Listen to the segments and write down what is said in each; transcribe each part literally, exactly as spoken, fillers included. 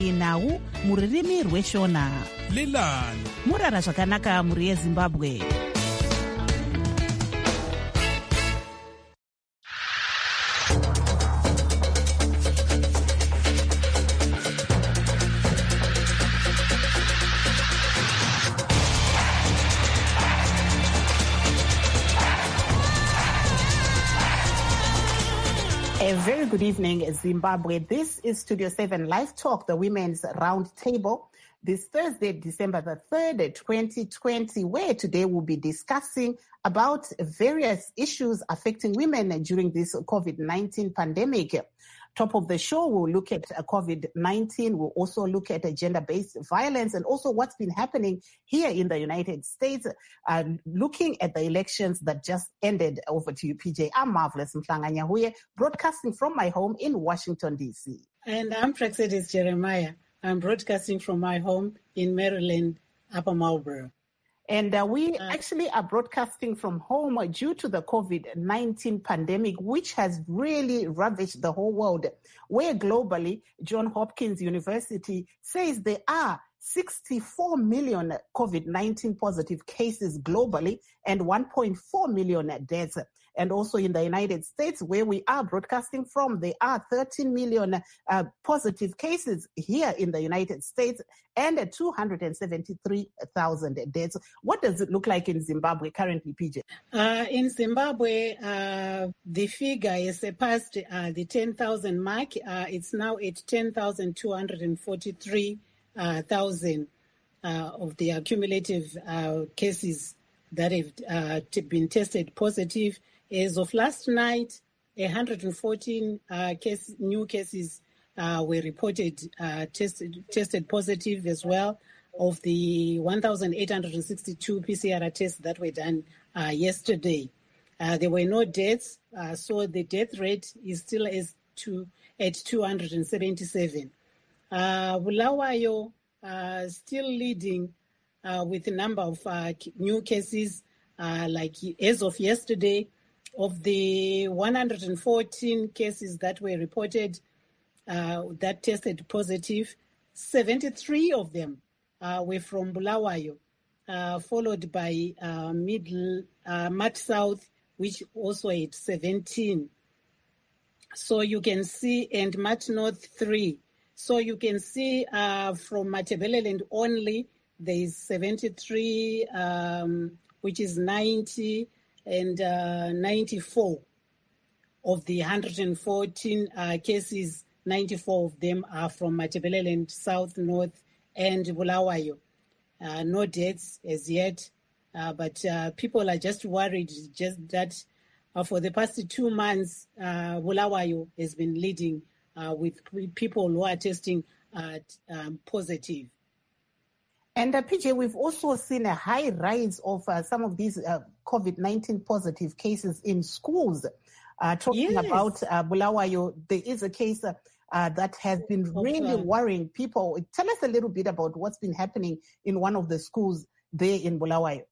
Inau muririmi rweshona. Lilani. Murara zvakanaka muri yeZimbabwe. A very good evening, Zimbabwe. This is Studio seven Live Talk, the Women's Round Table, this Thursday, December the third, twenty twenty, where today we'll be discussing about various issues affecting women during this COVID nineteen pandemic. Top of the show, we'll look at COVID nineteen. We'll also look at gender-based violence and also what's been happening here in the United States, uh, looking at the elections that just ended. Over to you, P J. I'm Marvelous Mhlanga-Nyahuye, broadcasting from my home in Washington, D C. And I'm Praxedis Jeremiah. I'm broadcasting from my home in Maryland, Upper Marlboro. And uh, we uh, actually are broadcasting from home due to the COVID nineteen pandemic, which has really ravaged the whole world, where globally, Johns Hopkins University says there are sixty-four million COVID nineteen positive cases globally and one point four million deaths. And also in the United States, where we are broadcasting from, there are thirteen million uh, positive cases here in the United States and two hundred seventy-three thousand deaths. What does it look like in Zimbabwe currently, P J? Uh, in Zimbabwe, uh, the figure has surpassed uh, the ten thousand mark. Uh, it's now at ten thousand two hundred forty-three uh, thousand uh, of the accumulative uh, cases that have uh, t- been tested positive. As of last night, one hundred fourteen uh, case, new cases uh, were reported uh, tested, tested positive as well, of the one thousand eight hundred sixty-two P C R tests that were done uh, yesterday. Uh, there were no deaths, uh, so the death rate is still as two, at two hundred seventy-seven. Uh, Bulawayo uh, still leading uh, with a number of uh, new cases, uh, like as of yesterday. Of the one hundred fourteen cases that were reported uh, that tested positive, seventy-three of them uh, were from Bulawayo, uh, followed by uh, Middle, uh, Mat South, which also had seventeen. So you can see, and Mat North, three. So you can see uh, from Matabeleland only, there is seventy-three, um, which is ninety, and uh, ninety-four of the one hundred fourteen uh, cases, ninety-four of them are from Matabeleland, South, North, and Bulawayo. Uh, no deaths as yet, uh, but uh, people are just worried just that uh, for the past two months, uh, Bulawayo has been leading uh, with people who are testing uh, um, positive. And uh, P J, we've also seen a high rise of uh, some of these uh, COVID nineteen positive cases in schools. Uh, talking yes. about uh, Bulawayo, there is a case uh, uh, that has been really okay. worrying people. Tell us a little bit about what's been happening in one of the schools there in Bulawayo.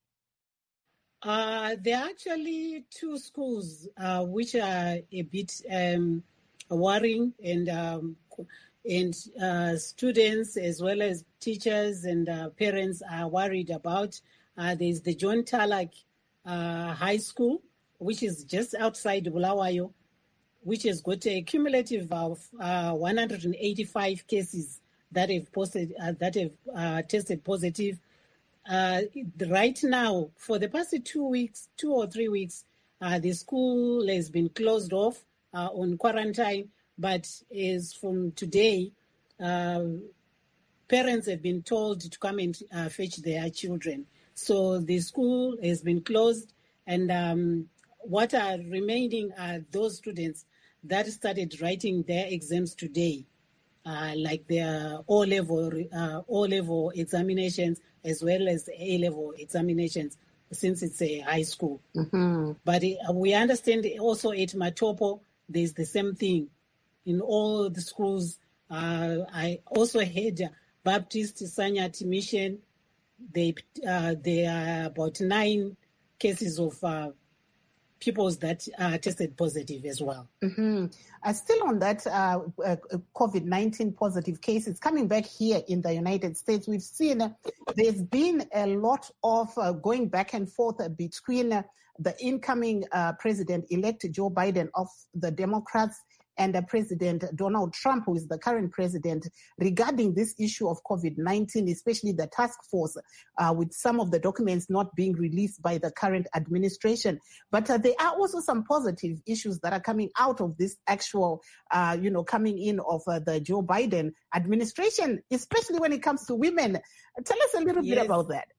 Uh, there are actually two schools uh, which are a bit um, worrying, and um, and uh, students as well as teachers and uh, parents are worried about. Uh, there's the John Talak uh, High School, which is just outside Bulawayo, which has got a cumulative of uh, one hundred eighty-five cases that have posted uh, that have uh, tested positive. Uh, right now, for the past two weeks, two or three weeks, uh, the school has been closed off uh, on quarantine. But as from today, uh, parents have been told to come and uh, fetch their children. So the school has been closed, and um, what are remaining are those students that started writing their exams today, uh, like their O-level, uh, O-level examinations as well as A-level examinations, since it's a high school. Mm-hmm. But uh, we understand also at Matopo, there's the same thing. In all the schools, uh, I also had Baptist Sanyat Mission. They uh, there are about nine cases of uh, people that uh, tested positive as well. Mm-hmm. Uh, still on that uh, uh, COVID nineteen positive cases, coming back here in the United States, we've seen uh, there's been a lot of uh, going back and forth uh, between uh, the incoming uh, president-elect Joe Biden of the Democrats and uh, President Donald Trump, who is the current president, regarding this issue of COVID nineteen, especially the task force, uh, with some of the documents not being released by the current administration. But uh, there are also some positive issues that are coming out of this actual, uh, you know, coming in of uh, the Joe Biden administration, especially when it comes to women. Tell us a little yes. bit about that.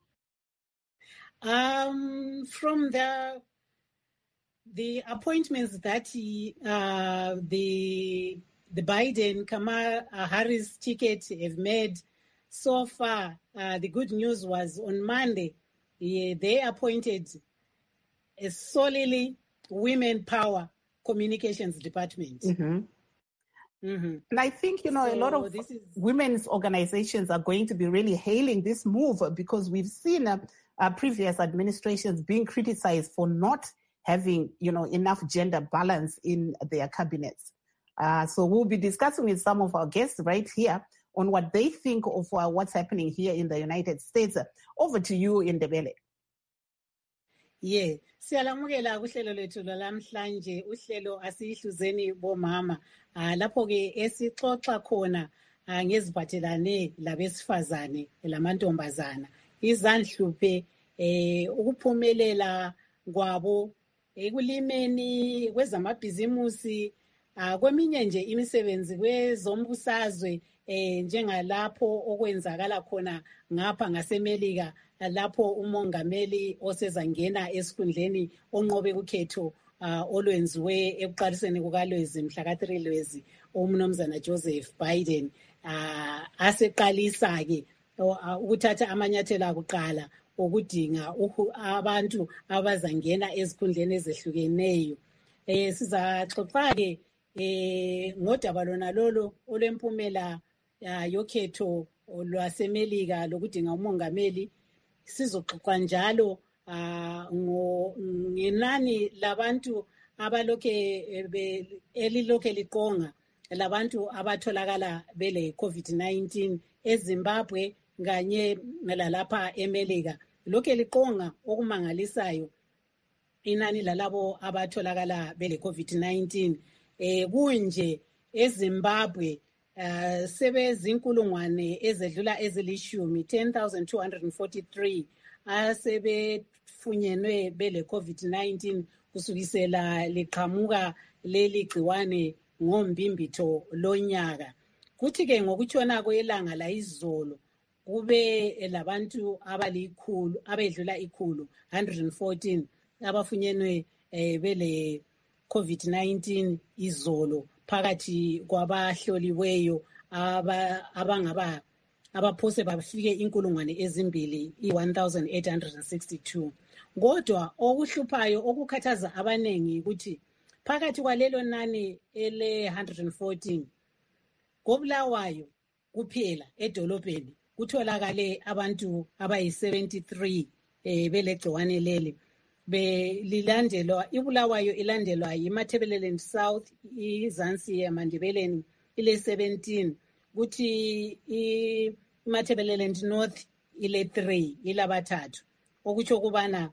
Um, from the The appointments that he, uh, the the Biden Kamala Harris ticket have made so far, uh, the good news was on Monday, yeah, they appointed a solely women power communications department. Mm-hmm. Mm-hmm. And I think, you know, so a lot of this is... women's organizations are going to be really hailing this move, because we've seen uh, uh, previous administrations being criticized for not having, you know, enough gender balance in their cabinets. Uh, so we'll be discussing with some of our guests right here on what they think of uh, what's happening here in the United States. Over to you, Ndebele. Yeah, siyalamukela kuhlelo lethu lamhlanje, uhlelo asihluzeni bomama. Ah, lapho ke esixoxa khona ngeziphathelane labesifazane lamantombazana. Izandhluphe eh ukuphumelela kwabo ekulimeni kwezamabhizimusi, kweminye nje imisebenzi kwezombusazwe, eh njengalapho okwenzakala khona ngapha ngasemelika, lapho umongameli osezangena esikhundleni onqobe ukhetho olwenziwe ekuqaliseni kukalwezi mhla ka three Lwezi, umnumzana Joseph Biden aseqalisa ke ukuthatha amanyathelo akuqala ukudinga abantu abazangena ezikhundleni ezehlukeneyo. Eh sizaxoxa ke eh ngodaba lona lolo olwempumela yokhetho lwasemelika lokudinga umongameli. Sizoxoxa njalo ngenani labantu abalokhe elilokhe liqonga labantu abatholakala bele COVID nineteen eZimbabwe kanye lalapha eMelika. Lokhe liqonga okumangalisayo inani lalabo abatholakala bele COVID nineteen. Eh kunje eZimbabwe uh, sebezinkulungwane ezedlula ezilishumi ten thousand two hundred forty-three asebefunyenwe bele COVID nineteen kusukisela liqhamuka leli gciwane ngombimbitho lonyaka. Kuthi ke ngokutshona kwelanga la izolo kube labantu abalikhulu abedlula ikhulu one hundred fourteen abafunyenwe eh, bele COVID nineteen izolo phakathi kwabahloliweyo aba abangaba abaphose bafike inkulungwane ezimbili i one thousand eight hundred sixty-two. Kodwa okuhluphayo okukhathaza abanengi ukuthi phakathi kwalelo nani ele one hundred fourteen koBulawayo kuphela edolobheni kutholakale abantu abayi seventy-three eh belegciwane leli. Be lilandelwa iBulawayo ilandelwa yiMatabeleland South, iZansi eMandebeleni ile seventeen, kuthi iMatabeleland North ile three, ilabathathu. Okutsho kubana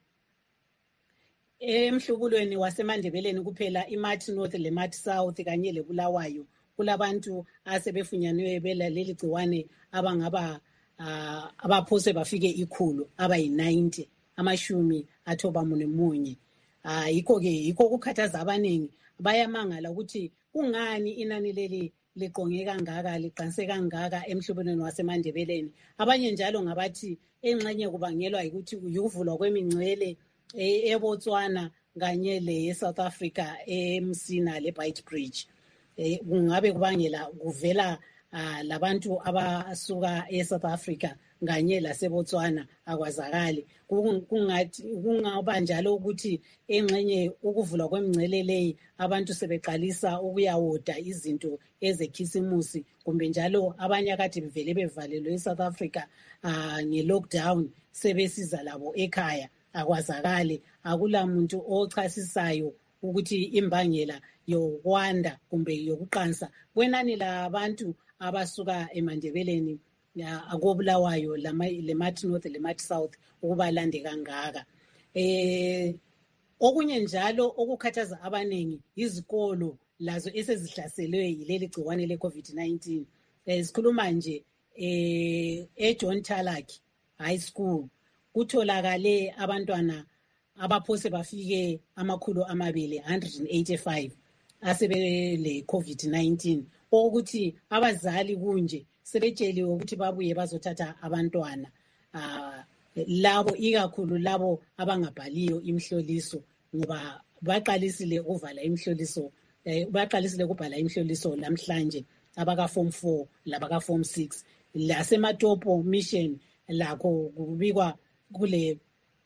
emhlubulweni waseMandebeleni kuphela iMarch North leMarch South kanye leBulawayo kulabantu asebefunyanwe bela leli gciwane abangaba uh, abaphose bafike ikhulu abayi ninety, amashumi athoba munye. Ah yikho ke yikho kukhathaza abaningi, bayamangala ukuthi kungani inani leli liqonge kangaka liqanse kangaka emhlubulweni waseMandebeleni. Abanye njalo ngabathi engxenye kubangelwa ukuthi ukuvulwa kwemingcele eBotswana kanye le South Africa eMsina le Beit Bridge. Eh kungabe kubangela kuvela uh, labantu abasuka eSouth Africa kanye laseBotswana akwazakali. Kungathi kungaba njalo ukuthi engxenye ukuvulwa kwemingcele leyi abantu sebeqalisa ukuyawoda izinto ezekhisimusi, kumbe njalo abanye akade bevele bevalelwe eSouth Africa uh, nge lockdown sebesiza labo ekhaya akwazakali, akula muntu ochasisayo ukuthi imbangela yokwanda kumbe yokuqansa kwenani labantu abasuka eMandebeleni akobulawayo leMartin North leMartin South ukuba lande kangaka. Eh okunye njalo okukhathaza abaningi izikolo lazo esezihlaselwe yileli gciwane le COVID nineteen. Eh sikhuluma nje eh eJohn Tarlac High School kutholakale abantwana abaphose bafike amakhulu amabili one hundred eighty-five asebele COVID nineteen ukuthi abazali kunje sebetsheliwe ukuthi babuye bazothatha abantwana uh, labo ikakhulu labo abangabhaliyo imhloliso ngoba baqalisile uvala imhloliso eh, baqalisile ukubhala imhloliso namhlanje abaka form four labaka form six laseMatopo mission lakho kubikwa kule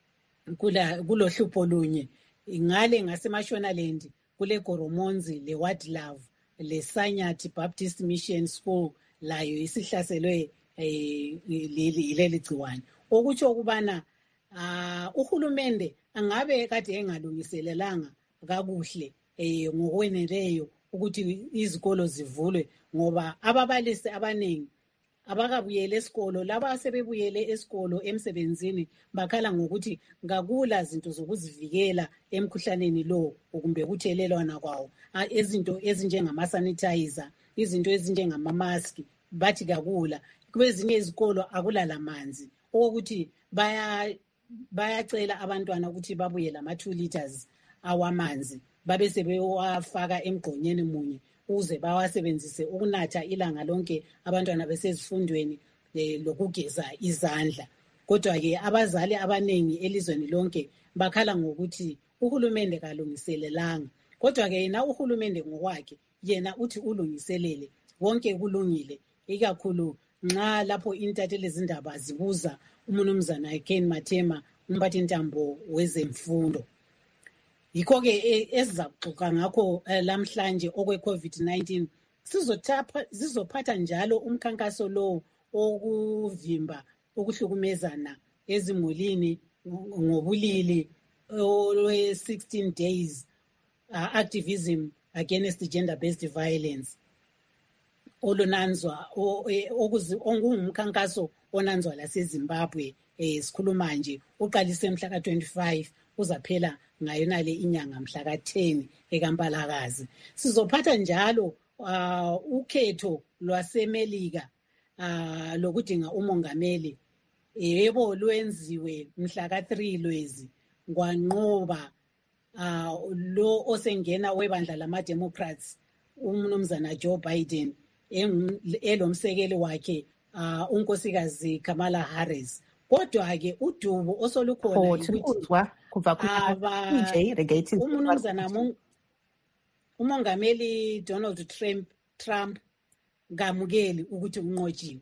kula kulohlupho lunye ngale ngaseMashonaland kule Goromonzi le Wildlife le Sanyati Baptist Mission School layo isihlaselwe eh leli gciwane okutsho ukubana uh, uhulumende angabe kade engalungiselelanga kakuhle eh ngokweneleyo ukuthi izikolo zivulwe ngoba ababalisi abaningi abakabuyele esikolo laba sebebuyele esikolo emsebenzini bakhala ngokuthi ngakula zinto zokuzivikela emkhuhlaneni lo kumbe ukuthelelwana kwawo ezinto ezinjengama sanitizer izinto ezinjengama mask bathi kakula kwezinye izikolo akula lamanzi ukuthi baya bayacela abantwana ukuthi babuye lama two liters awamanzi babe sebewafaka emgqonyeni munye uze bawasebenzise ukunatha ilanga lonke abantwana besezifundweni lokugeza izandla. Kodwa ke abazali abanengi elizweni lonke bakhala ngokuthi uhulumende kalungiselelanga. Kodwa ke yena uhulumende ngokwakhe yena uthi ulungiselele wonke kulungile ikakhulu nxa lapho intatheli zindaba zibuza uMnumzana Ken Matema umphathi ntambo wezemfundo. Yikho ke esizaxoxa ngakho lamhlanje okwe COVID nineteen sizothapha sizophatha njalo umkhankaso lo okuvimba ukuhlukumezana ezimulini ngobulili olwe sixteen days uh, activism against gender based violence olunanzwa ongumkhankaso onanzwa laseZimbabwe eh sikhuluma nje uqalise mhla ka twenty-five uzaphela ngayona le inyanga mhla ka ten eKampalakazi. Sizophatha njalo uh, ukhetho lwaseMelika uh, lokudinga umongameli yebo lwenziwe mhla ka three lwezi kwanqoba uh, lo osengena webandla lama Democrats uMnumzana Joe Biden elomsekeli wakhe uh, unkosikazi Kamala Harris. Kodwa ke udubo osolukhona ukuthi kuva ku uMnumzana umongameli Donald Trump Trump ngamukeli ukuthi unqotshiwe.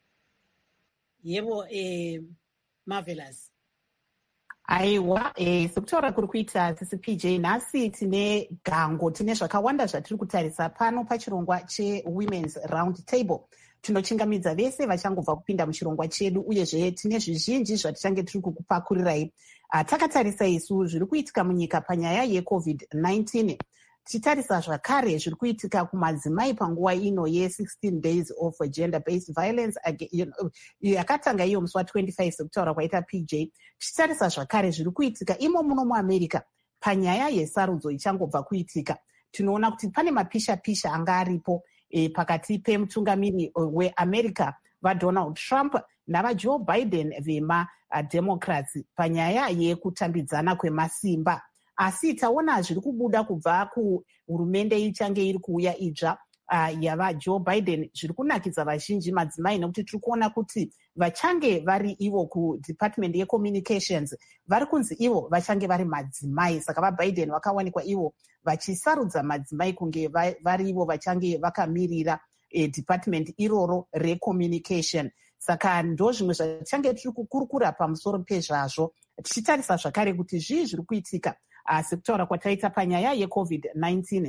Yebo eh Marvelous. Aiwa eh sekutora kuri kuita sisi P J nasi tine gango tine zvakawanda zvatiri kutarisa pano pachirongwa che Women's Round Table. Tinochingamidza vese vachangobva kupinda muchirongwa chedu uyezve tine zvizhinji zvatichange tiri kukupakurirai. Uh, takatarisa isu zviri kuitika munyika panyaya yeCovid nineteen. Tichitarisa zvakare zviri kuitika kumadzimai panguva ino ye sixteen days of gender based violence yakatanga iyo musi wa twenty-five sekutaura kwaita P J. Tichitarisa zvakare zviri kuitika imo muno muAmerica panyaya yesarudzo ichangobva kuitika. Tinoona kuti pane mapisha pisha anga aripo e, pakati pemutungamiri weAmerica vaDonald Trump navaJoe Biden vema uh, Democrats panyaya yekutambidzana kwemasimba. Asi taona zviri kubuda kubva kuhurumende ichange iri kuuya idzva uh, yavaJoe Biden zviri kunakidza vazhinji madzimai nekuti tiri kuona kuti vachange vari ivo kuDepartment yeCommunications vari kunzi ivo vachange vari madzimai. Saka vaBiden vakawanikwa ivo vachisarudza madzimai kunge vari ivo vachange vakamirira eh, department iroro recommunication. Saka ndo zvimwe zvachange tiri kukurukura pamusoro pezvazvo tichitarisa zvakare kuti zvii zviri kuitika uh, sekutaura kwataita panyaya yeCovid nineteen.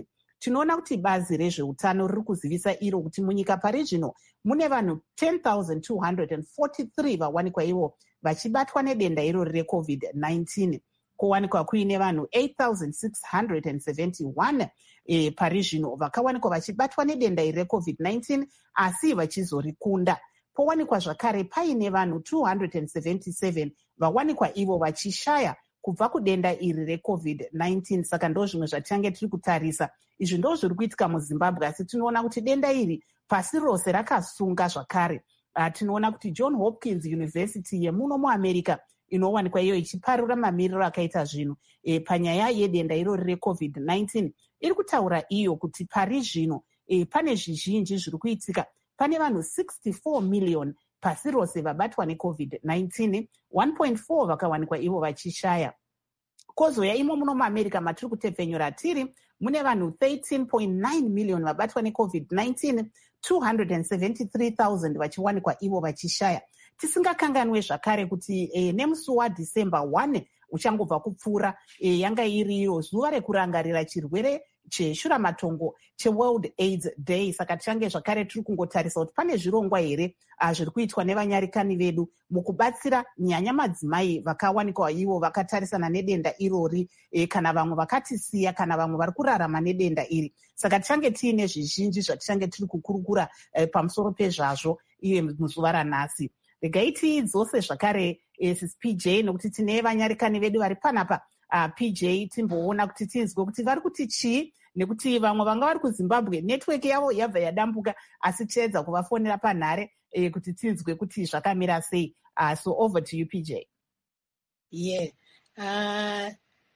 tinoona kuti bazi rezveutano riri kuzivisa iro kuti munyika pari zvino mune vanhu ten thousand two hundred forty-three vawanikwa ivo vachibatwa nedenda irori recovid nineteen, kuwanikwa kuine vanhu eight thousand six hundred seventy-one e, pari zvino vakawanikwa vachibatwa nedenda iri recovid nineteen asi vachizorikunda. Powanikwa zvakare paine vanhu two hundred seventy-seven vawanikwa ivo vachishaya kubva kudenda iri recovid nineteen. Saka ndo zvimwe zvatichange tiri kutarisa. Izvi ndo zviri kuitika muZimbabwe, asi tinoona kuti denda iri pasi rose rakasunga zvakare. Uh, tinoona kuti John Hopkins University yemuno muAmerica inowanikwa iyo ichiparura mamiriro akaita zvino e, panyaya yedenda irori recovid nineteen iri kutaura iyo kuti pari zvino e, pane zvizhinji zviri kuitika. Pane vanhu sixty-four million pasi rose vabatwa necovid nineteen, one point four vakawanikwa ivo vachishaya. Kozoya imo muno muAmerica matiri kutepfenyura tiri mune vanhu thirteen point nine million vabatwa necovid nineteen, two hundred seventy-three thousand vachiwanikwa ivo vachishaya. Tisingakanganwe zvakare kuti e, nemusi waDecember one uchangobva kupfuura e, yanga iri iyo zuva rekurangarira chirwere cheshuramatongo cheWorld AIDS Day. Saka tichange zvakare tiri kungotarisa kuti pane zvirongwa here zviri kuitwa nevanyarikani vedu mukubatsira nyanya madzimai vakawanikwa ivo vakatarisana nedenda irori e, kana vamwe vakatisiya kana vamwe vari kurarama nedenda iri. Saka tichange tiine zvizhinji zvatichange tiri kukurukura e, pamusoro pezvazvo iye muzuva ranhasi. Regai tidzose zvakare e, sisi P J nokuti tine vanyarikani vedu vari panapa. Uh, P J timboona kuti tinzwe kuti vari kuti chii, nekuti vamwe vanga vari kuZimbabwe network yavo yabva yadambuka, asi tiedza kuvafonera panhare eh, kuti tinzwe kuti zvakamira sei. Uh, so over to you P J. Yeah. Uh,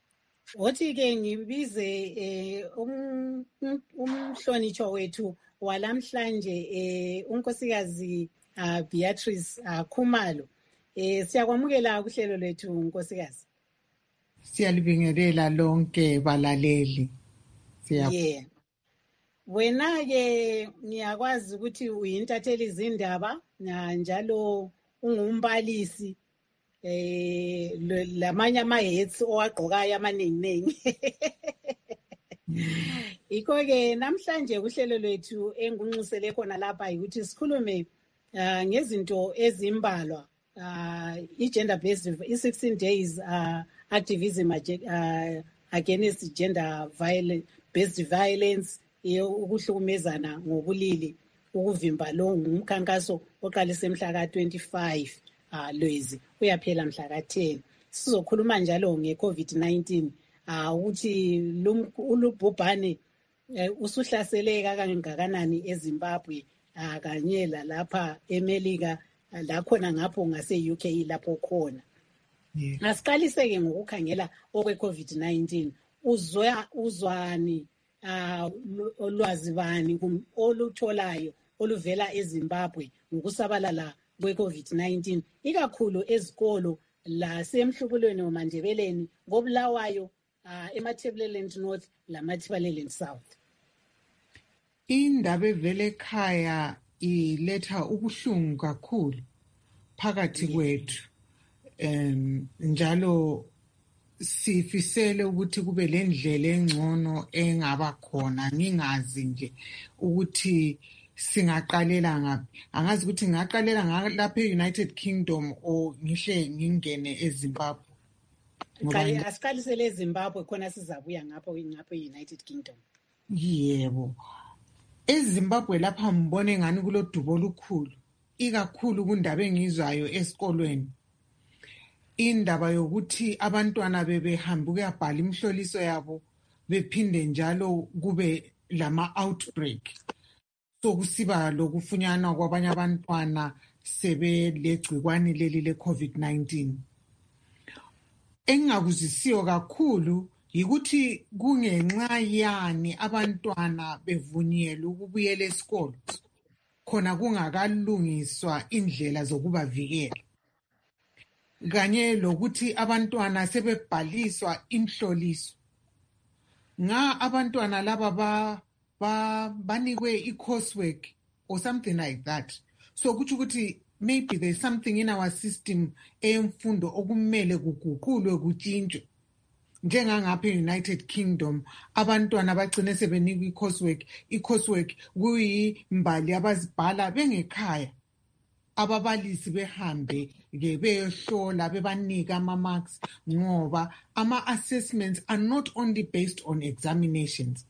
Woti-ke ngibize eh, um, um, umhlonitshwa wethu walamhlanje eh, unkosikazi uh, Beatrice uh, Khumalo. Eh, siyakwamukela kuhlelo lwethu nkosikazi. Siyalibingelela lonke balaleli. Yeah. Wena ke ngiyakwazi ukuthi uyintatheli izindaba njalo ungumbalisi eh lamanye ama-hats owagqokayo amaningi. Iko ke namhlanje kuhlelo lwethu engunxusele khona lapha ukuthi sikhulume uh, ngezinto ezimbalwa uh, i-gender based i-sixteen days uh, activism uh, against gender violence based violence ukuhlukumezana ngobulili ukuvimba lo ngumkhankaso oqalise mhla ka twenty-five uh, Lwezi uyaphela mhla ka ten. Sizokhuluma njalo ngeCovid nineteen uh, ukuthi ulubhubhane uh, usuhlaseleka kangakanani eZimbabwe uh, kanye lapha eMelika uh, la khona ngapho ngase U K lapho khona. Yeah. Asiqaliseke ngokukhangela okwe-COVID nineteen. Uzwa uzwani uh, olwazi bani olutholayo oluvela eZimbabwe ngokusabalala kwe-COVID nineteen ikakhulu ezikolo lasemhlubulweni womandebeleni ngobulawayo uh, eMatabeleland North laMatabeleland South. Indaba evele ekhaya iletha ubuhlungu kakhulu phakathi kwethu. Um, njalo sifisele ukuthi kube lendlela engcono engaba khona. Ngingazi nje ukuthi singaqalela ngaphi. Angazi ukuthi ngaqalela ngapha eUnited Kingdom o ngihle ngingene eZimbabwe. Ngale asiqalisele eZimbabwe khona sizabuya ngapha ngapha eUnited Kingdom. Yebo. EZimbabwe lapha mbone ngani kulodubo olukhulu. Ikakhulu kundaba engizwayo esikolweni. Indaba yokuthi abantwana bebehamba ukuyabhala imhloliso yabo bephinde njalo kube lama outbreak. So kusiba lokufunyanwa kwabanye abantwana sebelegcikwane leli leCovid nineteen. Engakuzisiyo kakhulu yikuthi kungenxa yani abantwana bevunyelwe ukubuyela esikolo khona kungakalungiswa indlela zokubavikela. Kanye lokuthi abantwana sebebhaliswa imhloliso. Nga abantwana laba ba ba banikwe i-coursework or something like that. So kuthi ukuthi maybe there's something in our system emfundo okumele kuguqulwe kutshintshwe njengangapha e-United Kingdom abantwana bagcine sebenikwa i-coursework i-coursework kuyimbali abazibhala bengekhaya, ababalisi behambe ke beyohlola bebanika ama-marks ngoba ama-assessments are not only based on examinations.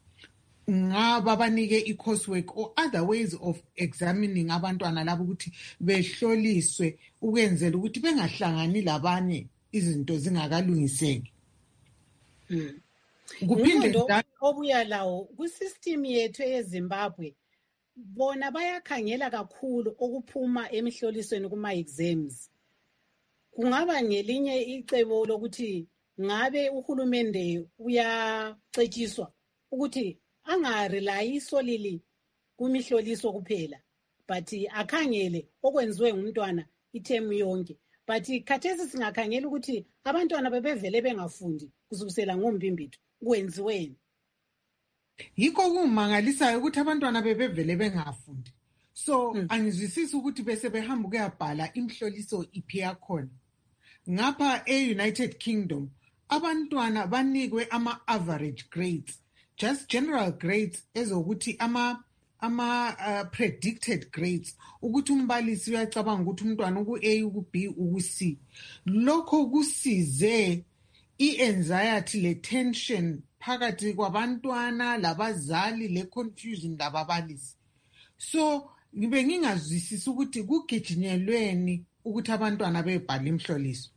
Ngaba banike i-coursework or other ways of examining abantwana labo ukuthi behloliswe ukwenzela ukuthi bengahlangani labanye izinto zingakalungiseki. Mm. Kuphinde obuya lawo ku-system yethu eZimbabwe bona bayakhangela kakhulu okuphuma emihlolisweni kuma-exams. Kungaba ngelinye icebo lokuthi ngabe uhulumende uyacetshiswa ukuthi angarelayi solili kumihloliso kuphela, but akhangele okwenziwe ngumntwana ithemu yonke. But khathesi singakhangela ukuthi abantwana bebevele bengafundi kusukisela ngombimbitho kwenziweni. Yikho kumangalisayo ukuthi abantwana bebevele bengafundi. So mm. angizwisisi ukuthi bese behamba ukuyabhala imhloliso iphi yakhona. Ngapha e-United Kingdom abantwana banikwe ama-average grades, just general grades ezokuthi ama ama uh, predicted grades ukuthi umbalisi uyacabanga ukuthi umntwana uku-A uku-B uku-C. Lokho kusize i-anxiety le-tension phakathi kwabantwana labazali le-confusion lababalisi. So ngibe ngingazwisisi ukuthi kugijinyelweni ukuthi abantwana bebhala imhloliso.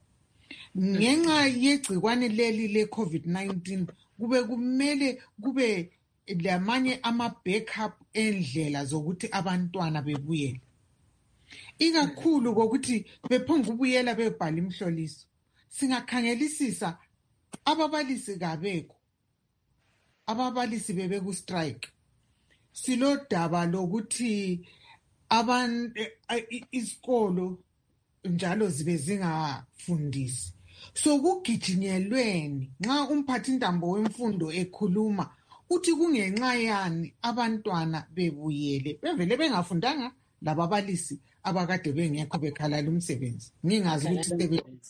Ngenxa yegcikwane leli le-COVID nineteen kube kumele kube lamanye ama-backup endlela zokuthi abantwana bebuyele. Ikakhulu kokuthi bephonga ubuyela bebhala imhloliso. Singakhangelisisa ababalisi kabekho. Ababalisi bebeku strike. Silodaba lokuthi aban isikolo njalo zibe zingafundisi. So kugijinyelweni nxa umphathi intambo wemfundo ekhuluma uthi kungenxa yani abantwana bebuyele bevele bengafundanga lababalisi abakade bengekho bekhalala umsebenzi. Ngingazi ukuthi sebenzi.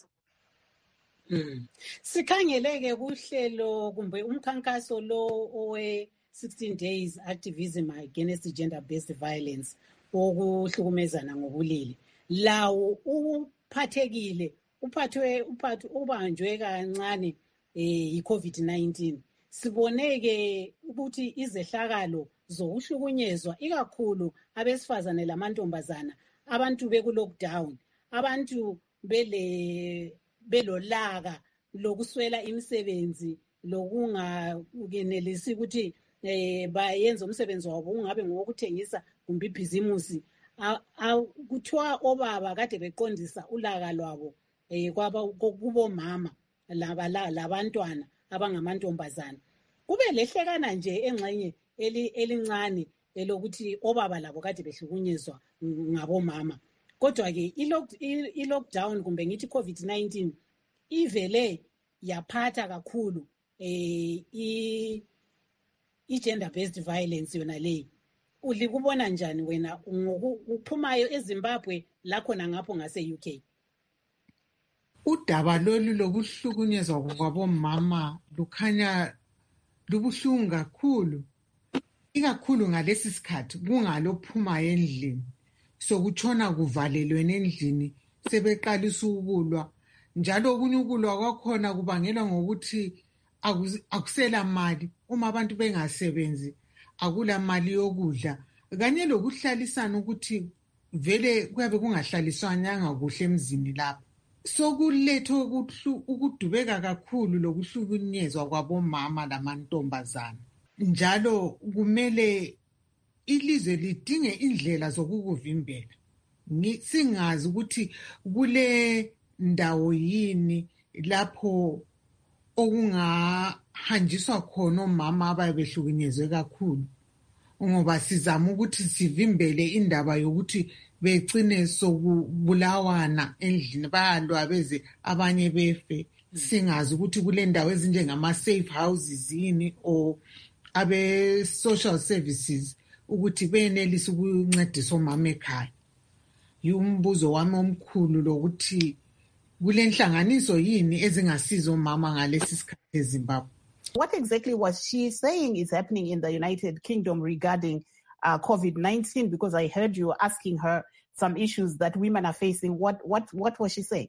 Mm. Sikhangeleke kuhlelo kumbe umkhankaso lo owe sixteen days activism against gender based violence okuhlukumezana ngobulili. Lawo uphathekile uphathwe uphathu ubanjwe kancane eh i-COVID nineteen. Siboneke ukuthi izehlakalo zokuhlukunyezwa ikakhulu abesifazane lamantombazana, abantu beku lockdown, abantu bele belolaka lokuswela imisebenzi lokungakenelisi ukuthi eh bayenze umsebenzi wabo ungabe ngokuthengisa kumbe ibhizimusi. Kuthiwa obaba kade beqondisa ulaka lwabo eh kwaba kubo mama laba labantwana abangamantombazana. Kube lehlekana nje engxenye elincane elokuthi obaba labo kade behlukunyezwa ngabomama. Kodwa ke i-lockdown kumbe ngithi COVID nineteen ivele yaphatha kakhulu eh i-gender based violence yona leyi. Ulikubona njani wena uphumayo eZimbabwe lakhona ngapho ngase-U K? Udaba lolu lokuhlukunyezwa kwabomama lukhanya lubuhlungu kakhulu, ikakhulu ngalesi sikhathi kungalophumayo endlini. So kutshona kuvalelweni endlini sebeqalisa ukulwa, njalo okunye ukulwa kwakhona kubangelwa ngokuthi akusela mali. Uma abantu bengasebenzi akula mali yokudla, kanye lokuhlalisana ukuthi vele kuyabe kungahlaliswanyanga kuhle emzini lapho. So kuletho ukudubeka kakhulu lokuhlukunyezwa kwabomama lamantombazana. Njalo kumele ilizwe lidinge indlela zokukuvimbela. Singazi ukuthi kule ndawo yini lapho okungahanjiswa khona omama ababehlukunyezwe kakhulu, ngoba sizama ukuthi sivimbele indaba yokuthi begcine sokubulawana endlini bayalwa beze abanye befe. Singazi ukuthi kule ndawo ezinjengama safe houses yini or abe social services ukuthi benelise ukuncedisa omama ekhaya. Yumbuzo wami omkhulu lokuthi kule nhlanganiso yini ezingasiza omama ngalesi sikhathi eZimbabwe. What exactly was she saying is happening in the United Kingdom regarding uh, COVID nineteen? Because I heard you asking her some issues that women are facing. What what what was she saying?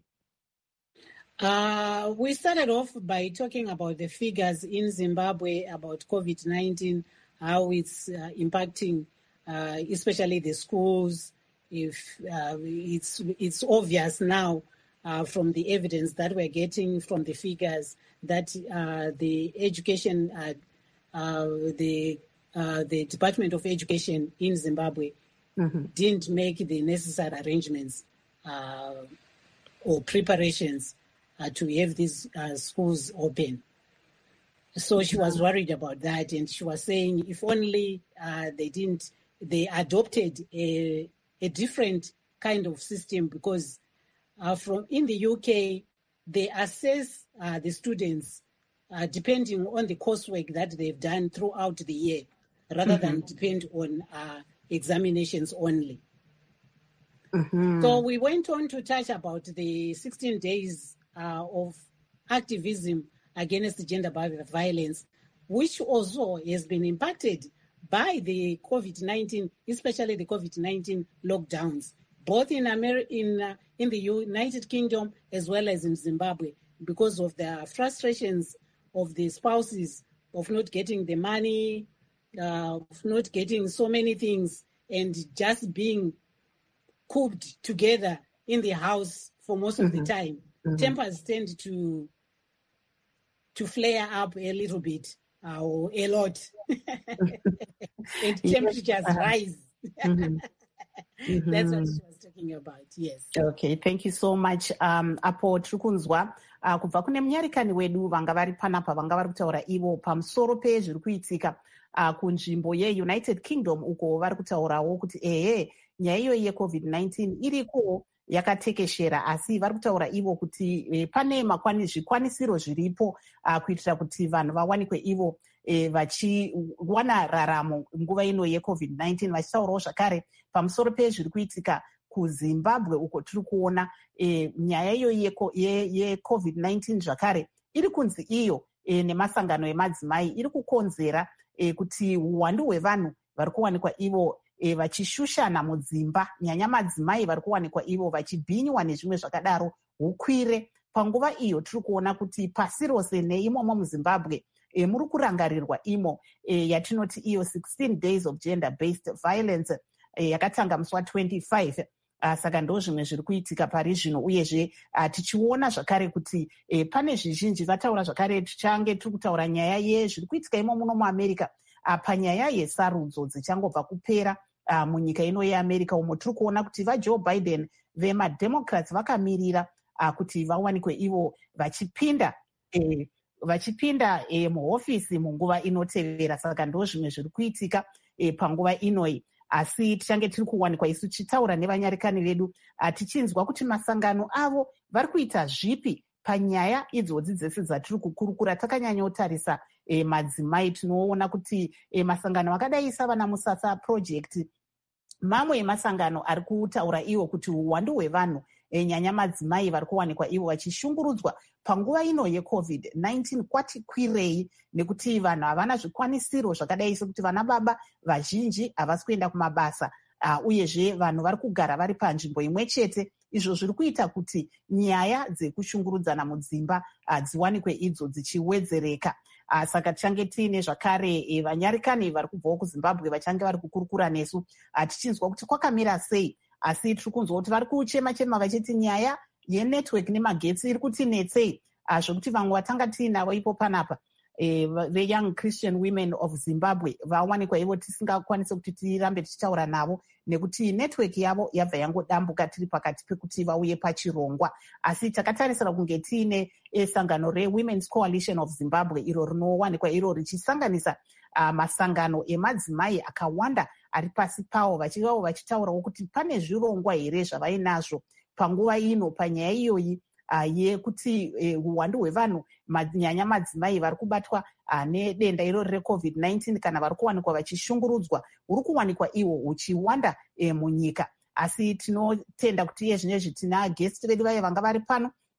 Uh, we started off by talking about the figures in Zimbabwe about COVID nineteen, how it's uh, impacting, uh, especially the schools. If uh, it's it's obvious now uh, from the evidence that we're getting from the figures that uh, the education, uh, uh, the uh, the Department of Education in Zimbabwe mm-hmm. didn't make the necessary arrangements uh, or preparations uh, to have these uh, schools open. So she was worried about that, and she was saying if only uh, they didn't, they adopted a, a different kind of system, because uh, from in the U K, they assess uh, the students uh, depending on the coursework that they've done throughout the year, rather mm-hmm. than depend on uh, examinations only. Mm-hmm. So we went on to touch about the sixteen days uh, of activism against gender violence, which also has been impacted by the COVID nineteen, especially the COVID nineteen lockdowns, both in America, in uh, in the United Kingdom as well as in Zimbabwe, because of the frustrations of the spouses of not getting the money, uh, of not getting so many things, and just being cooped together in the house for most of mm-hmm. the time. Mm-hmm. Tempers tend to to flare up a little bit uh, or a lot, and temperatures yes. rise. Mm-hmm. Mm-hmm. That's what she was talking about. Yes. Okay, thank you so much. Um, apo tiri kunzwa uh, kubva kune munyarikani wedu vanga vari panapa vanga vari kutaura ivo pamusoro pezviri kuitika uh, kunzvimbo yeUnited Kingdom, uko vari kutaurawo kuti ehe nyaya iyoyi yeCovid nineteen iriko yakatekeshera, asi vari kutaura ivo kuti e, pane makwani zvikwanisiro zviripo uh, kuitira kuti vanhu vawanikwe ivo e, vachiwana raramo nguva ino yeCovid nineteen, vachitaurawo zvakare pamusoro pezviri kuitika kuZimbabwe uko tiri kuona e, nyaya iyoyi yeCovid nineteen zvakare iri kunzi iyo e, nemasangano emadzimai iri kukonzera e, kuti uwandu hwevanhu vari kuwanikwa ivo E, vachishushana mudzimba, nyanya madzimai vari kuwanikwa ivo vachibhinywa nezvimwe zvakadaro hukwire. Panguva iyo tiri kuona kuti pasi rose neimomo muZimbabwe e, muri kurangarirwa imo e, yatinoti iyo sixteen days of gender based violence e, yakatanga musi wa25. Uh, saka ndo zvimwe zviri kuitika pari zvino, uyezve uh, tichiona zvakare kuti e, pane zvizhinji vataura zvakare, tichange tiri kutaura nyaya yezviri kuitika imo muno muAmerica uh, panyaya yesarudzo dzichangobva kupera Uh, munyika ino yeAmerica, umo tiri kuona kuti vaJoe Biden vemademocrats vakamirira uh, kuti vawanikwe ivo vachipinda eh, vachipinda eh, muhofisi munguva inotevera. Saka ndo zvimwe zviri kuitika eh, panguva inoi, asi tichange tiri kuwanikwa isu tichitaura nevanyarikani vedu uh, tichinzwa kuti masangano avo vari kuita zvipi panyaya idzodzi dzese dzatiri kukurukura. Takanyanyotarisa e, madzimai tinoona kuti e, masangano akadai savana Musasa Project, mamwe emasangano ari kutaura iwo kuti uwandu hwevanhu e, nyanya madzimai vari kuwanikwa ivo vachishungurudzwa panguva ino yeCovid nineteen kwati kwirei, nekuti vanhu havana zvikwanisiro zvakadai sekuti vana baba vazhinji havasi kuenda kumabasa, uh, uyezve vanhu vari kugara vari panzvimbo imwe chete. Izvo zviri kuita kuti nyaya dzekushungurudzana mudzimba uh, dziwanikwe idzo dzichiwedzereka. Uh, saka tichange tiine zvakare e, vanyarikani vari kubvawo kuZimbabwe vachange vari kukurukura nesu uh, tichinzwa kuti kwakamira sei, asi tiri kunzwa kuti vari kuchema chema vachiti nyaya yenetwork nemagetsi iri kutinetsei, uh, zvokuti vamwe vatanga tiinavo ipo panapa e, the Young Christian Women of Zimbabwe vawanikwa ivo tisingakwanisi kuti tirambe tichitaura navo nekuti network yavo yabva yangodambuka tiri pakati pekuti vauye pachirongwa. Asi takatarisira kunge tiine sangano reWomen's Coalition of Zimbabwe iro rinowanikwa iro richisanganisa uh, masangano emadzimai akawanda ari pasi pavo, vachivavo vachitaurawo kuti pane zvirongwa here zvavainazvo panguva ino panyaya iyoyi uh, yekuti uwandu uh, hwevanhu nyanya madzimai vari kubatwa uh, nedenda irori reCovid nineteen kana vari kuwanikwa vachishungurudzwa huri kuwanikwa iwo huchiwanda uh, munyika. Asi tinotenda kuti iye zvinezvi tina guest vedu vaye vanga vari pano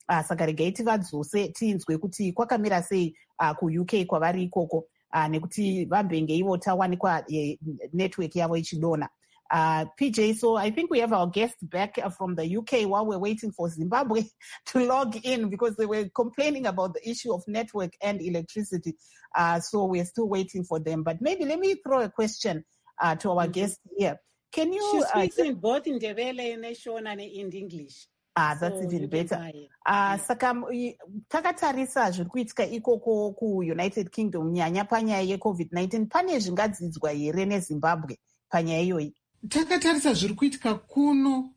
uh, saka regai tivadzose tinzwe kuti kwakamira sei uh, kuU K kwavari ikoko uh, nekuti vambenge ivo tawanikwa uh, network yavo ichidona. Uh, P J, so I think we have our guests back from the U K while we're waiting for Zimbabwe to log in because they were complaining about the issue of network and electricity. Uh, so we're still waiting for them. But maybe let me throw a question uh, to our mm-hmm. guest here. Can you... She speaks uh, in both in Ndebele, in Shona, and in English. Ah, that's so even better. Uh, saka takatarisa zviri kuitika ikoko kuUnited Kingdom nyanya panyaya yeCovid nineteen pane zvingadzidzwa here neZimbabwe panyaya iyoyi? Takatarisa zviri kuitika kuno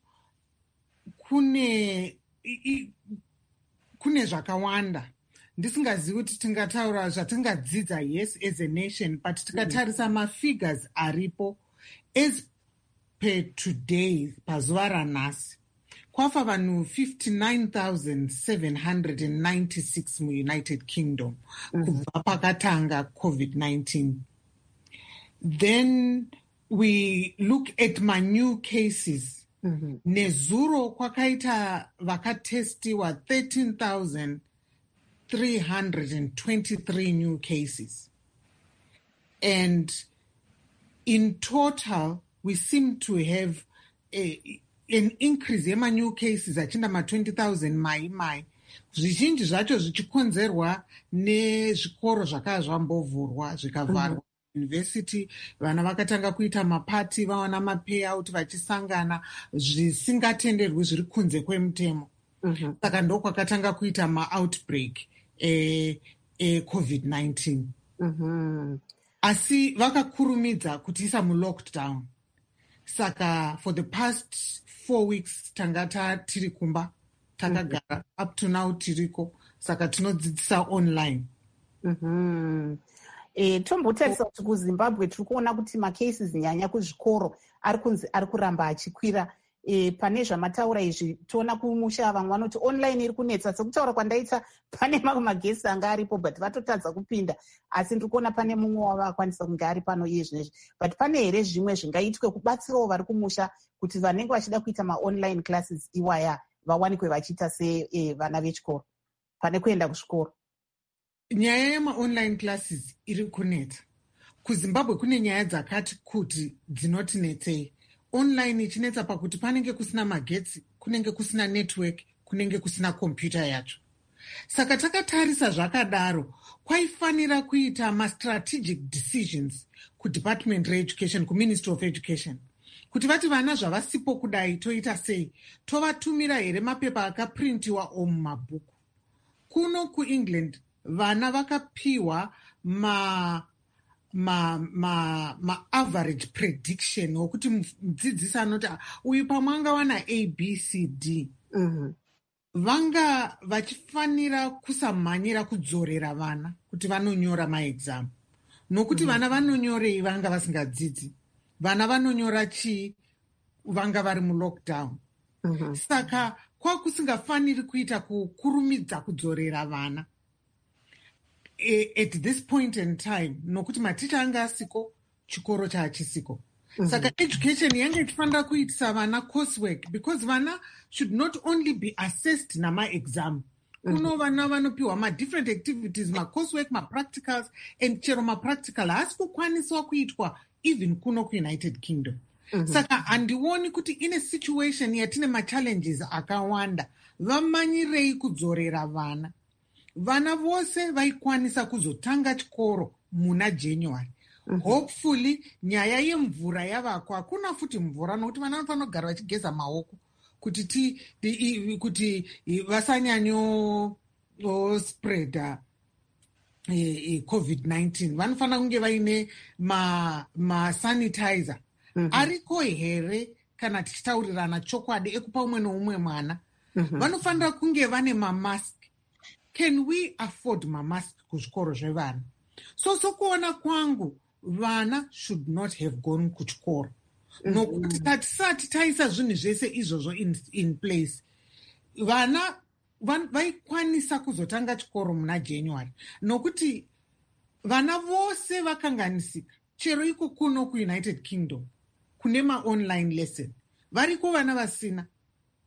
kune i, kune zvakawanda ndisingazivi kuti tingataura zvatingadzidza yes as a nation, but tikatarisa mm. mafigures aripo as per today pazuva ranhasi kwafa vanhu fifty-nine thousand seven hundred ninety-six muUnited Kingdom mm. kubva pakatanga COVID nineteen. Then we look at my new cases. Mm-hmm. Nezuro kwakaita vakatestiwa thirteen thousand three hundred twenty-three new cases. And in total, we seem to have a, an increase in my new cases achinda ma twenty thousand mai mai. Zvizhinji zvacho zvichikonzerwa nezvikoro zvakanga zvambovhurwa zvikavarwa. University vana vakatanga kuita mapati vawana mapayout vachisangana zvisingatenderwi zviri kunze kwemutemo mm-hmm. saka ndo kwakatanga kuita maoutbreak e, e COVID nineteen mm-hmm. asi vakakurumidza kutiisa mulockdown saka for the past four weeks tanga tiri kumba takagara mm-hmm. up to now tiriko saka tinodzidzisa online. Mm-hmm. E, tombotarisa kuti kuZimbabwe tiri kuona kuti macases nyanya kuzvikoro ari kunzi ari kuramba achikwira. E, pane zvamataura izvi toona kumusha vamwe vanoti online iri kunetsa. Sekutaura kwandaita pane mamwe magesi anga aripo but vatotadza kupinda, asi ndiri kuona pane mumwe wavo akwanisa kunge ari pano iye zvinezvi. But pane here zvimwe zvingaitwe kubatsirawo vari kumusha kuti vanenge vachida kuita maonline classes iwaya vawanikwe vachiita se e, vana vechikoro pane kuenda kuzvikoro? Nyaya yemaonline classes iri kunetsa. KuZimbabwe kune nyaya dzakati kuti dzinotinetsei. Online ichinetsa pakuti panenge kusina magetsi, kunenge kusina network, kunenge kusina computer yacho. Saka takatarisa zvakadaro, kwaifanira kuita ma-strategic decisions kuDepartment reEducation, kuMinistry of Education. Kuti vati vana zvavasipo kudai toita sei, tovatumira here mapepa akaprintiwa omumabhuku. Kuno kuEngland, vana vakapiwa ma ma ma ma average prediction wokuti mudzidzisi anoti uyu pamwanga wana A B C D. Mm-hmm. Vanga vachifanira kusamhanyira kudzorera vana kuti vanonyora maexam. Nokuti mm-hmm. vana vanonyorei vanga vasingadzidzi. Vana vanonyora chi vanga vari mulockdown. Mm-hmm. Saka kwakusingafaniri kuita kukurumidza kudzorera vana. At this point in time, nokuti maticha anga asiko, chikoro chaachisiko. Mm-hmm. Saka education yange ichifanira kuitisa vana coursework because vana should not only be assessed nama exam. Mm-hmm. Kuno vana vanopiwa ma different activities, ma coursework, ma practicals, and chero ma practical haasi kukwaniswa kuitwa even kuno kuUnited Kingdom. Mm-hmm. Saka handioni kuti ine situation yatine ma challenges akawanda vamanyirei kudzorera vana. Vana vose vaikwanisa kuzotanga chikoro muna January. Mm-hmm. Hopefully nyaya yemvura yavako hakuna futi mvura nokuti vana vanofanira kugara vachigeza maoko kuti ti, ti kuti vasanyanyo spread e, COVID nineteen. Vanofanira kunge vaine ma ma sanitizer. Mm-hmm. Ariko here kana tichitaurirana chokwadi ekupa umwe noumwe mwana. Mm-hmm. Vanofanira kunge vane ma mask. Can we afford ma mask kuzvikoro zvevana? So sokuona kwangu vana should not have gone kuchikoro. Mm-hmm. Nokuti tatisati taisa zvinhu zvese izvozvo in, in place. Vana vaikwanisa kuzotanga chikoro muna January. Nokuti vana vose vakanganisika. Chero iko kuno kuUnited Kingdom kune ma online lesson. Variko vana vasina.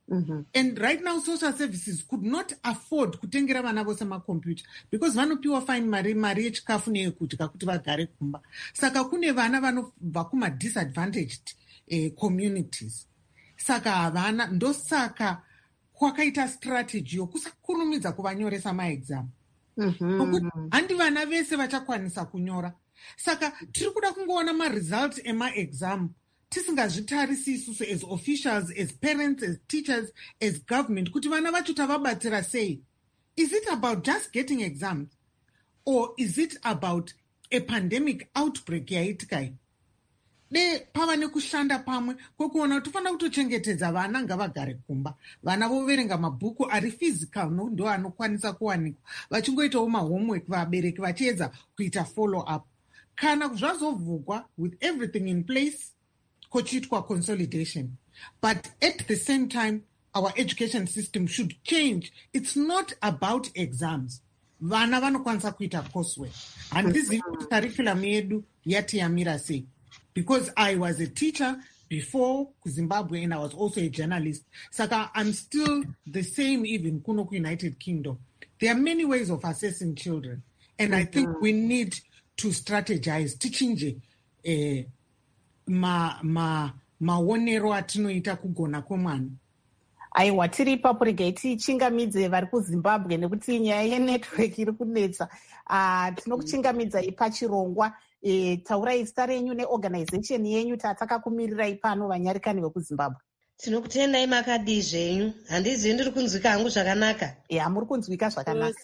Mm-hmm. And right now social services could not afford kutengera vana vose makombiyuta because vanopiwa fine mari mari yechikafu neyekudya kuti vagare kumba. Saka kune vana vanobva kuma-disadvantaged eh, communities. Saka havana, ndosaka kwakaita strategy yokusakurumidza kuvanyoresa maexam. Mm-hmm. Handi vana vese vachakwanisa kunyora. Saka tiri kuda kungoona maresults emaexam tisingazvitarisi isusu as officials, as parents, as teachers, as government, kuti vana vacho tavabatsira sei. Is it about just getting exams? Or is it about a pandemic outbreak yaitika? De pava nekushanda pamwe kwekuona kuti tofanira kutochengetedza vana ngavagare kumba. Vana voverenga mabhuku ari physical ndo anokwanisa kuwanikwa. Vachingoitawo mahomework vabereki vachiedza kuita follow up. Kana zvazovhugwa with everything in place, kochitwa consolidation. But at the same time, our education system should change. It's not about exams. Vana vanokwanisa kuita coursework. And this is curriculum yedu yati yamira sei. Because I was a teacher before Zimbabwe and I was also a journalist. Saka, I'm still the same even kuno United Kingdom. There are many ways of assessing children. And mm-hmm. I think we need to strategize. Tichinje eh, ma ma maonero atinoita kugona kwemwana. Aiwa, tiri ipapo regai tichingamidze vari kuZimbabwe nekuti nyaya yenetwork iri kunetsa. Uh, tinokuchingamidzai pachirongwa. E, taurai zita renyu neorganization yenyu tatakakumirirai pano vanyarikani vekuZimbabwe. Tinokutendai makadi zvenyu. Handizivi ndiri kunzwika hangu zvakanaka. Ya, muri kunzwika zvakanaka.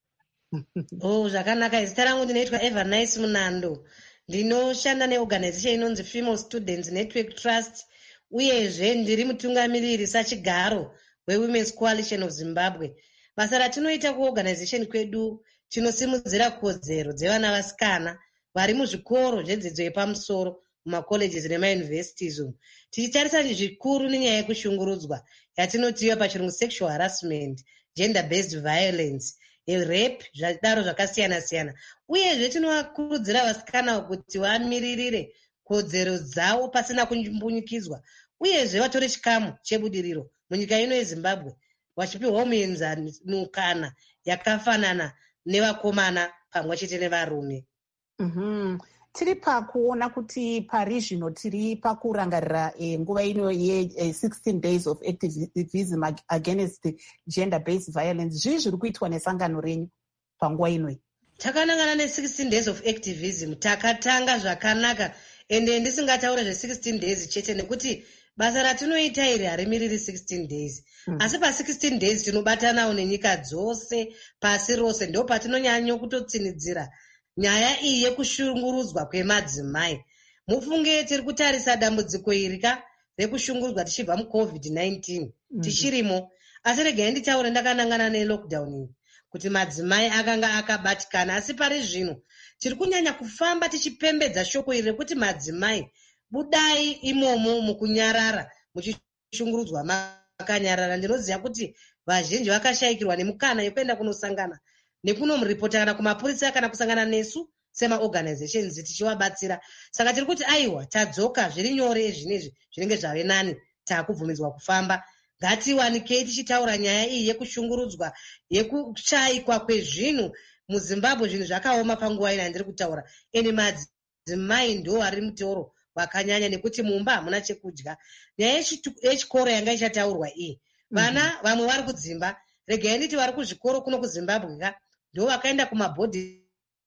Oh, zvakanaka. Zita rangu ndinoitwa Evernice Munando. Ndinoshanda neorganization inonzi Female Students Network Trust. Uyezve ndiri mutungamiriri sachigaro weWomen's Coalition of Zimbabwe. Basa ratinoita kuorganization kwedu tinosimudzira kodzero dzevana vasikana vari muzvikoro zvedzidzo yepamusoro mumacolleges nemauniversities umu. Tichitarisa zvikuru nenyaya yekushungurudzwa yatinotiwa pachirungu sexual harassment, gender based violence, rape, zvadaro zvakasiyana siyana. Uyezve tinovakurudzira vasikana kuti vamiririre kodzero dzavo pasina kumbunyikidzwa. Uyezve vatore chikamu chebudiriro munyika ino yeZimbabwe vachipiwa muenzanukana yakafanana nevakomana pamwe chete nevarume. Mm-hmm. Tiri pakuona kuti parizvino tiri pakurangarira eh, nguva ino ye eh, sixteen days of activism against gender based violence. Zvii zviri kuitwa nesangano renyu panguva inoi? Takanangana ne sixteen days of activism takatanga zvakanaka ende ndisingataura zve sixteen days chete nekuti basa ratinoita iri harimiriri sixteen days. Mm. Asi pa sixteen days tinobatanawo nenyika dzose pasi rose ndo patinonyanya kutotsinidzira nyaya iyi yekushungurudzwa kwemadzimai. Mufunge tiri kutarisa dambudziko irika rekushungurudzwa tichibva mucovid nineteen. Mm. Tichirimo. Asi regai nditaure ndakanangana nelockdown iyi kuti madzimai akanga akabatikana. Asi pari zvino tiri kunyanya kufamba tichipembedza shoko iri rekuti madzimai budai imomo mukunyarara muchishungurudzwa makanyarara. Ndinoziva kuti vazhinji vakashayikirwa nemukana yekuenda kunosangana nekunomuripota kana kumapurisa kana kusangana nesu semaorganizations tichivabatsira. Saka tiri kuti aiwa tadzoka zviri nyore zvinezvi zvinenge zvave nani taakubvumidzwa kufamba. Ngatiwanikei tichitaura nyaya iyi yekushungurudzwa yekushayikwa kwezvinhu muZimbabwe. Zvinhu zvakaoma panguva ino handiri kutaura. Eni madzimai ndo ari mutoro wakanyanya nekuti mumba hamuna chekudya. Nyaya yechikoro yanga ichataurwa iyi. Vana vamwe vari kudzimba. Regai nditi vari kuzvikoro kuno kuZimbabwe ka ndo vakaenda kumaboarding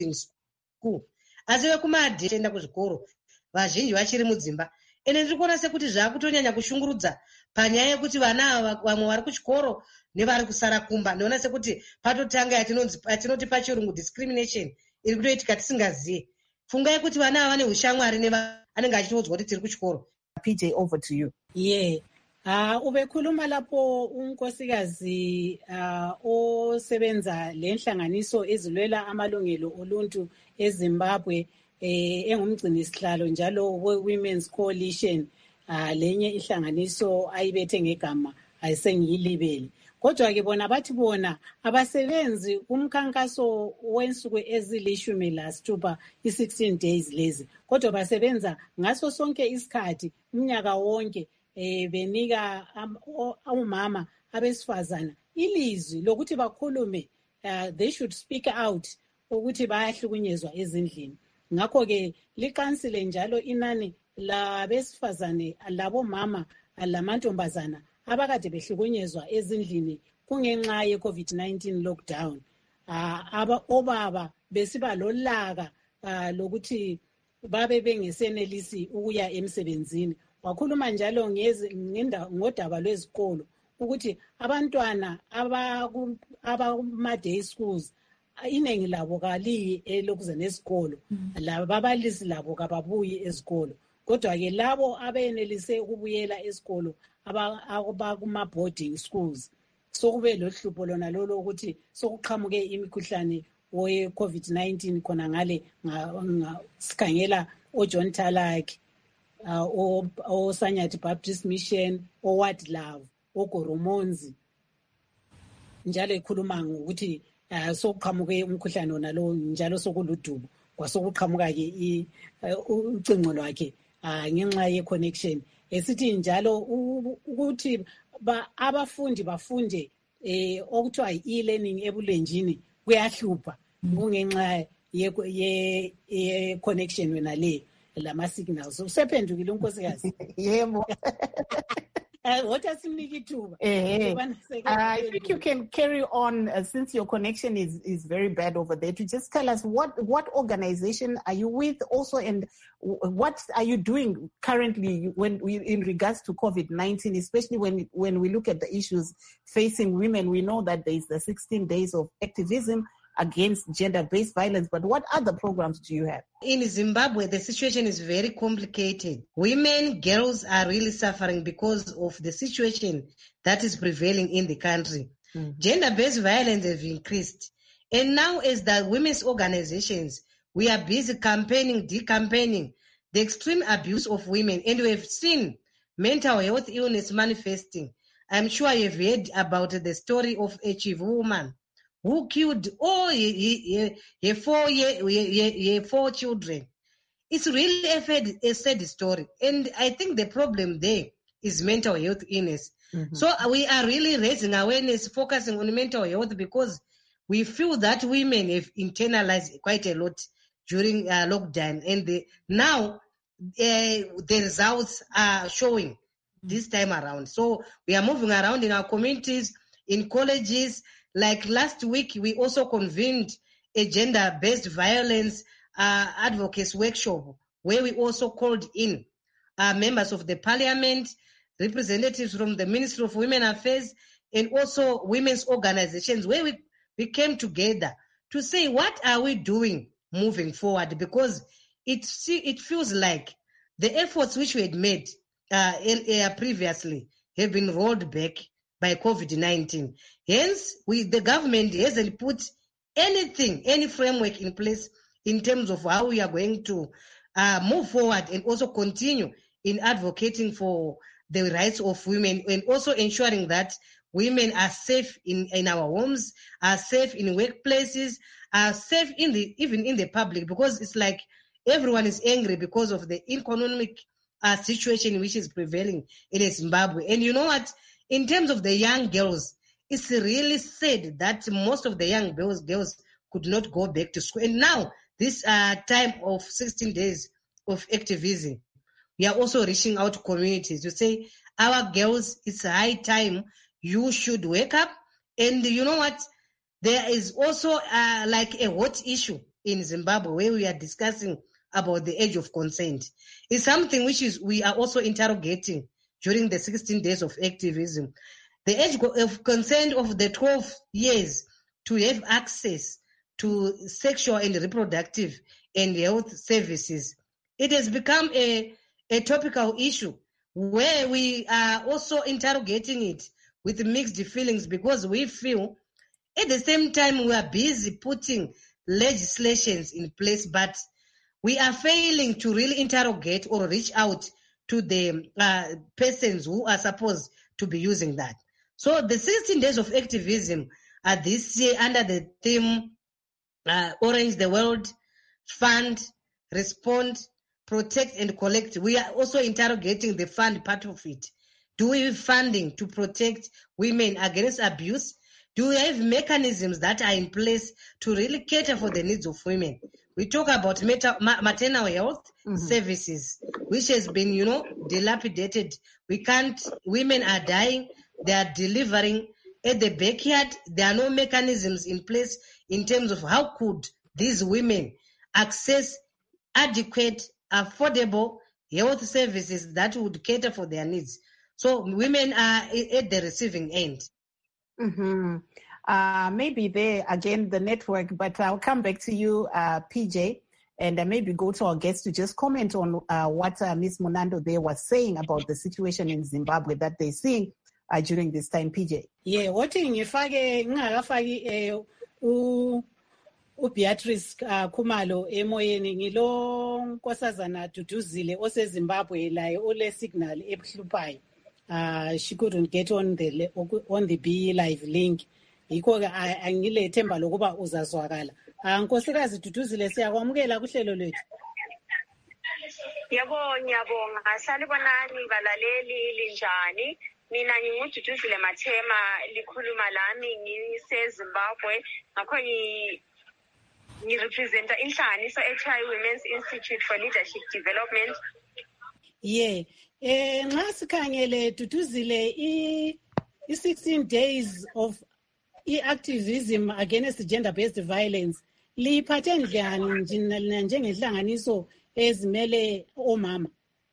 school. Asi vekumadhe enda kuzvikoro vazhinji vachiri mudzimba. Ene ndiri kuona sekuti zvakutonyanya kushungurudza panyaya yekuti vana vamwe vari kuchikoro nevari kusara kumba. Ndinoona sekuti patotanga yatinoti pachirungu discrimination iri kutoitika tisingaziye. Fungai kuti vana ava vane ushamwari nevanenge achitoudzwa kuti tiri kuchikoro. P J, over to you. Yeah. Uh, ubekhuluma lapho unkosikazi uh, osebenza lenhlanganiso ezilwela amalungelo oluntu eZimbabwe eh, engumgcini sihlalo njalo we-Women's Coalition. Uh, lenye ihlanganiso ayibethe ngegama ayisengiyilibele. Kodwa-ke bona bathi bona abasebenzi kumkhankaso wensuku ezilishumi lasithupha i-sixteen days lezi. Kodwa basebenza ngaso sonke isikhathi umnyaka wonke eh benika umama abesifazana ilizwi lokuthi bakhulume, uh, they should speak out ukuthi bayahlukunyezwa ezindlini. Ngakho ke likansile njalo inani labesifazane labomama lamantombazana abakade behlukunyezwa ezindlini kungenxa ye COVID nineteen lockdown. Uh, aba obaba besiba lolaka uh, lokuthi babe bengesenelisi ukuya emsebenzini. Wakhuluma njalo ngodaba lwezikolo ukuthi abantwana abakuma-day schools iningi labo kaliyi elokuza nesikolo, lababalisi labo kababuyi ezikolo. Kodwa-ke labo abenelise ukubuyela esikolo abakuma-boarding schools, sokube lohlupho lona lolo ukuthi sokuqhamuke imikhuhlane we-COVID nineteen khona ngale sikhangela oJohn Talaki, uh, oSanyathi Baptist Mission, oWard Love, oGoromonzi, njalo ekhuluma ngokuthi uh, sokuqhamuke umkhuhlane wona lo njalo sokuludubo kwasokuqhamuka-ke ucingo lwakhe uh, ngenxa ye-connection. Esithi njalo ukuthi abafundi bafunde eh okuthiwa i-e-learning ebulenjini kuyahlupha kungenxa ye-connection wena le lama-signals. Usephendukile unkosikazi? Yebo. What has ithuba? I think you can carry on uh, since your connection is, is very bad over there, to just tell us what, what organization are you with also, and what are you doing currently when we, in regards to COVID nineteen, especially when, when we look at the issues facing women. We know that there is the sixteen days of activism against gender-based violence, but what other programs do you have? In Zimbabwe, the situation is very complicated. Women, girls are really suffering because of the situation that is prevailing in the country. Mm. Gender-based violence has increased. And now as the women's organizations, we are busy campaigning, decampaigning the extreme abuse of women. And we have seen mental health illness manifesting. I'm sure you've heard about the story of a Chief woman who killed all her four, her four children. It's really a, a sad story. And I think the problem there is mental health illness. Mm-hmm. So we are really raising awareness, focusing on mental health, because we feel that women have internalized quite a lot during uh, lockdown. And the, now uh, the results are showing this time around. So we are moving around in our communities, in colleges. Like last week, we also convened a gender-based violence uh, advocacy workshop, where we also called in uh, members of the parliament, representatives from the Ministry of Women Affairs, and also women's organizations, where we, we came together to say, what are we doing moving forward? Because it, it feels like the efforts which we had made uh, previously have been rolled back by COVID nineteen. Hence, we, the government hasn't put anything, any framework in place in terms of how we are going to uh, move forward and also continue in advocating for the rights of women, and also ensuring that women are safe in, in our homes, are safe in workplaces, are safe in the even in the public, because it's like everyone is angry because of the economic uh, situation which is prevailing in Zimbabwe. And you know what? In terms of the young girls, it's really sad that most of the young girls, girls could not go back to school. And now, this uh, time of sixteen days of activism, we are also reaching out to communities to say, our girls, it's high time you should wake up. And you know what? There is also uh, like a hot issue in Zimbabwe where we are discussing about the age of consent. It's something which is we are also interrogating during the sixteen days of activism. The age of consent of the twelve years to have access to sexual and reproductive and health services. It has become a, a topical issue where we are also interrogating it with mixed feelings, because we feel at the same time we are busy putting legislations in place, but we are failing to really interrogate or reach out to the uh, persons who are supposed to be using that. So the sixteen days of activism are this year under the theme uh, Orange the World, Fund, Respond, Protect and Collect. We are also interrogating the fund part of it, Do we have funding to protect women against abuse? Do we have mechanisms that are in place to really cater for the needs of women? We talk about meta- ma- maternal health mm-hmm. services, which has been, you know, dilapidated. We can't, women are dying, they are delivering at the backyard. There are no mechanisms in place in terms of how could these women access adequate, affordable health services that would cater for their needs. So women are at the receiving end. Mm-hmm. Uh, maybe there, again, the network, but I'll come back to you, uh, P J, and uh, maybe go to our guests to just comment on uh, what uh, Miz Munando there was saying about the situation in Zimbabwe that they're seeing uh, during this time, P J. Yeah, what in ngifake ngingakafaki u uBeatrice uh, Khumalo emoyeni ngilo nkosazana Duduzile oseZimbabwe laye ole signal ebuhluphayo. Uh, she couldn't get on the on the B live link. Yikho ke angile themba lokuba uzazwakala. Nkosikazi Duduzile siyakwamukela kuhlelo lethu. Yebo ngiyabonga salibonani balaleli linjani. Mina ngingududuzile Mathema likhuluma lami ngiseZimbabwe ngakho ngi ngirepresenta inhlanganiso ethi Women's Institute for Leadership Development. Yeah. Eh nxa sikhangele Duduzile i sixteen days of i-activism against gender-based violence liphathe njani njengenhlanganiso ezimele omama?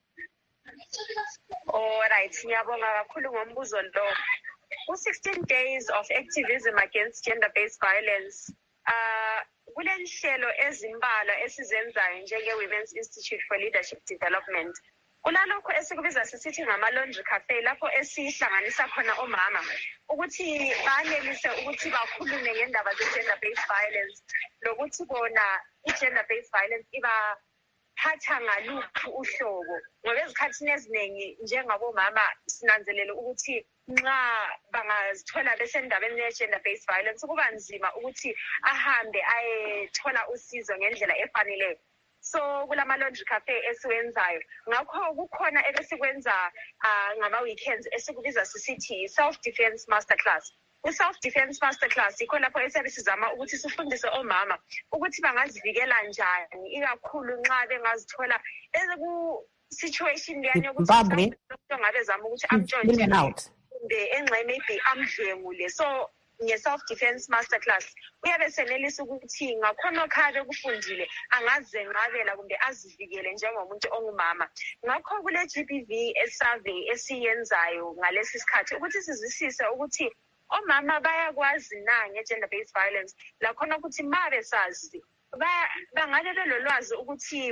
All right, ngiyabonga kakhulu ngombuzo lo. U-sixteen days of activism against gender-based violence uh kulenhlelo ezimbalwa esizenzayo njenge-Women's Institute for Leadership Development. Kulalokho esikubiza sisithi ngama-laundry cafe lapho esihlanganisa khona omama ukuthi banelise ukuthi bakhulume ngendaba ze-gender-based violence lokuthi bona i-gender-based violence iba phatha ngaluphi uhlobo ngoba ezikhathini eziningi njengabomama sinanzelele ukuthi nxa bangazithola besendaweni ye-gender-based violence kuba nzima ukuthi ahambe ayethola usizo ngendlela efaneleyo. So kulama-laundry cafe esiwenzayo ngakho kukhona ebesikwenza uh, ngama-weekends esikubiza sisithi self-defense masterclass. Ku-self-defense masterclass yikho lapho esiyabe sizama ukuthi sifundise omama ukuthi bangazivikela njani ikakhulu nxa bengazithola ku-situation leyani yokuthi ngabe zama ukuthi amtshontshe kumbe enxe maybe amdlwengule. So nge-self-defense masterclass uyabe senelisa ukuthi ngakhonokho abe kufundile angazenqabela kumbe azivikele njengomuntu ongumama. Ngakho kule G B V survey esiyenzayo ngalesi sikhathi ukuthi sizwisise ukuthi omama bayakwazi na nge-gender-based violence lakhona ukuthi ma besazi bangabe belolwazi ukuthi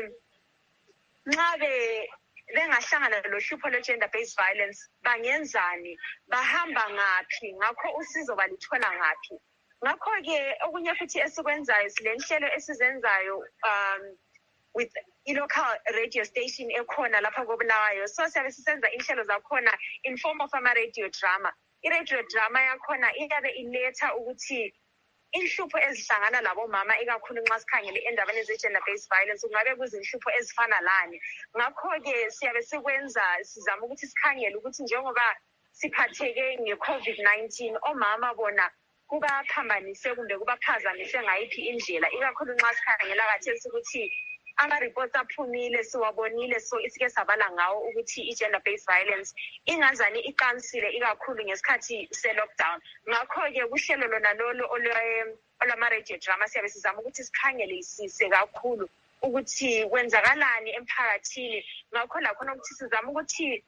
nxa be bengahlangana lohlupho lwe-gender-based violence bangenzani, bahamba ngaphi, ngakho usizo balithola ngaphi. Ngakho-ke okunye futhi esikwenzayo silenhlelo esizenzayo um with i-local radio station ekhona lapha koBulawayo. So siyabe sisenza inhlelo zakhona in form of ama-radio drama. I-radio drama yakhona iyabe iletha ukuthi inhlupho ezihlangana labomama ikakhulu nxa sikhangele endabeni ze-gender-based violence kungabe kuzinhlupho ezifana lani. Ngakho-ke siyabe sikwenza sizama ukuthi sikhangele ukuthi njengoba siphatheke nge-COVID nineteen omama bona kubaphambanise kumbe kubaphazamise ngayiphi indlela ikakhulu nxa sikhangela kathesi ukuthi ama-reports aphumile siwabonile so isike sabala ngawo ukuthi i-gender-based violence ingazani iqansile ikakhulu ngesikhathi se-lockdown. Ngakho-ke kuhlelo lona lolo olwama-radio drama siyabe sizama ukuthi sikhangelisise kakhulu ukuthi kwenzakalani emphakathini. Ngakho lakhona ukuthi sizama ukuthi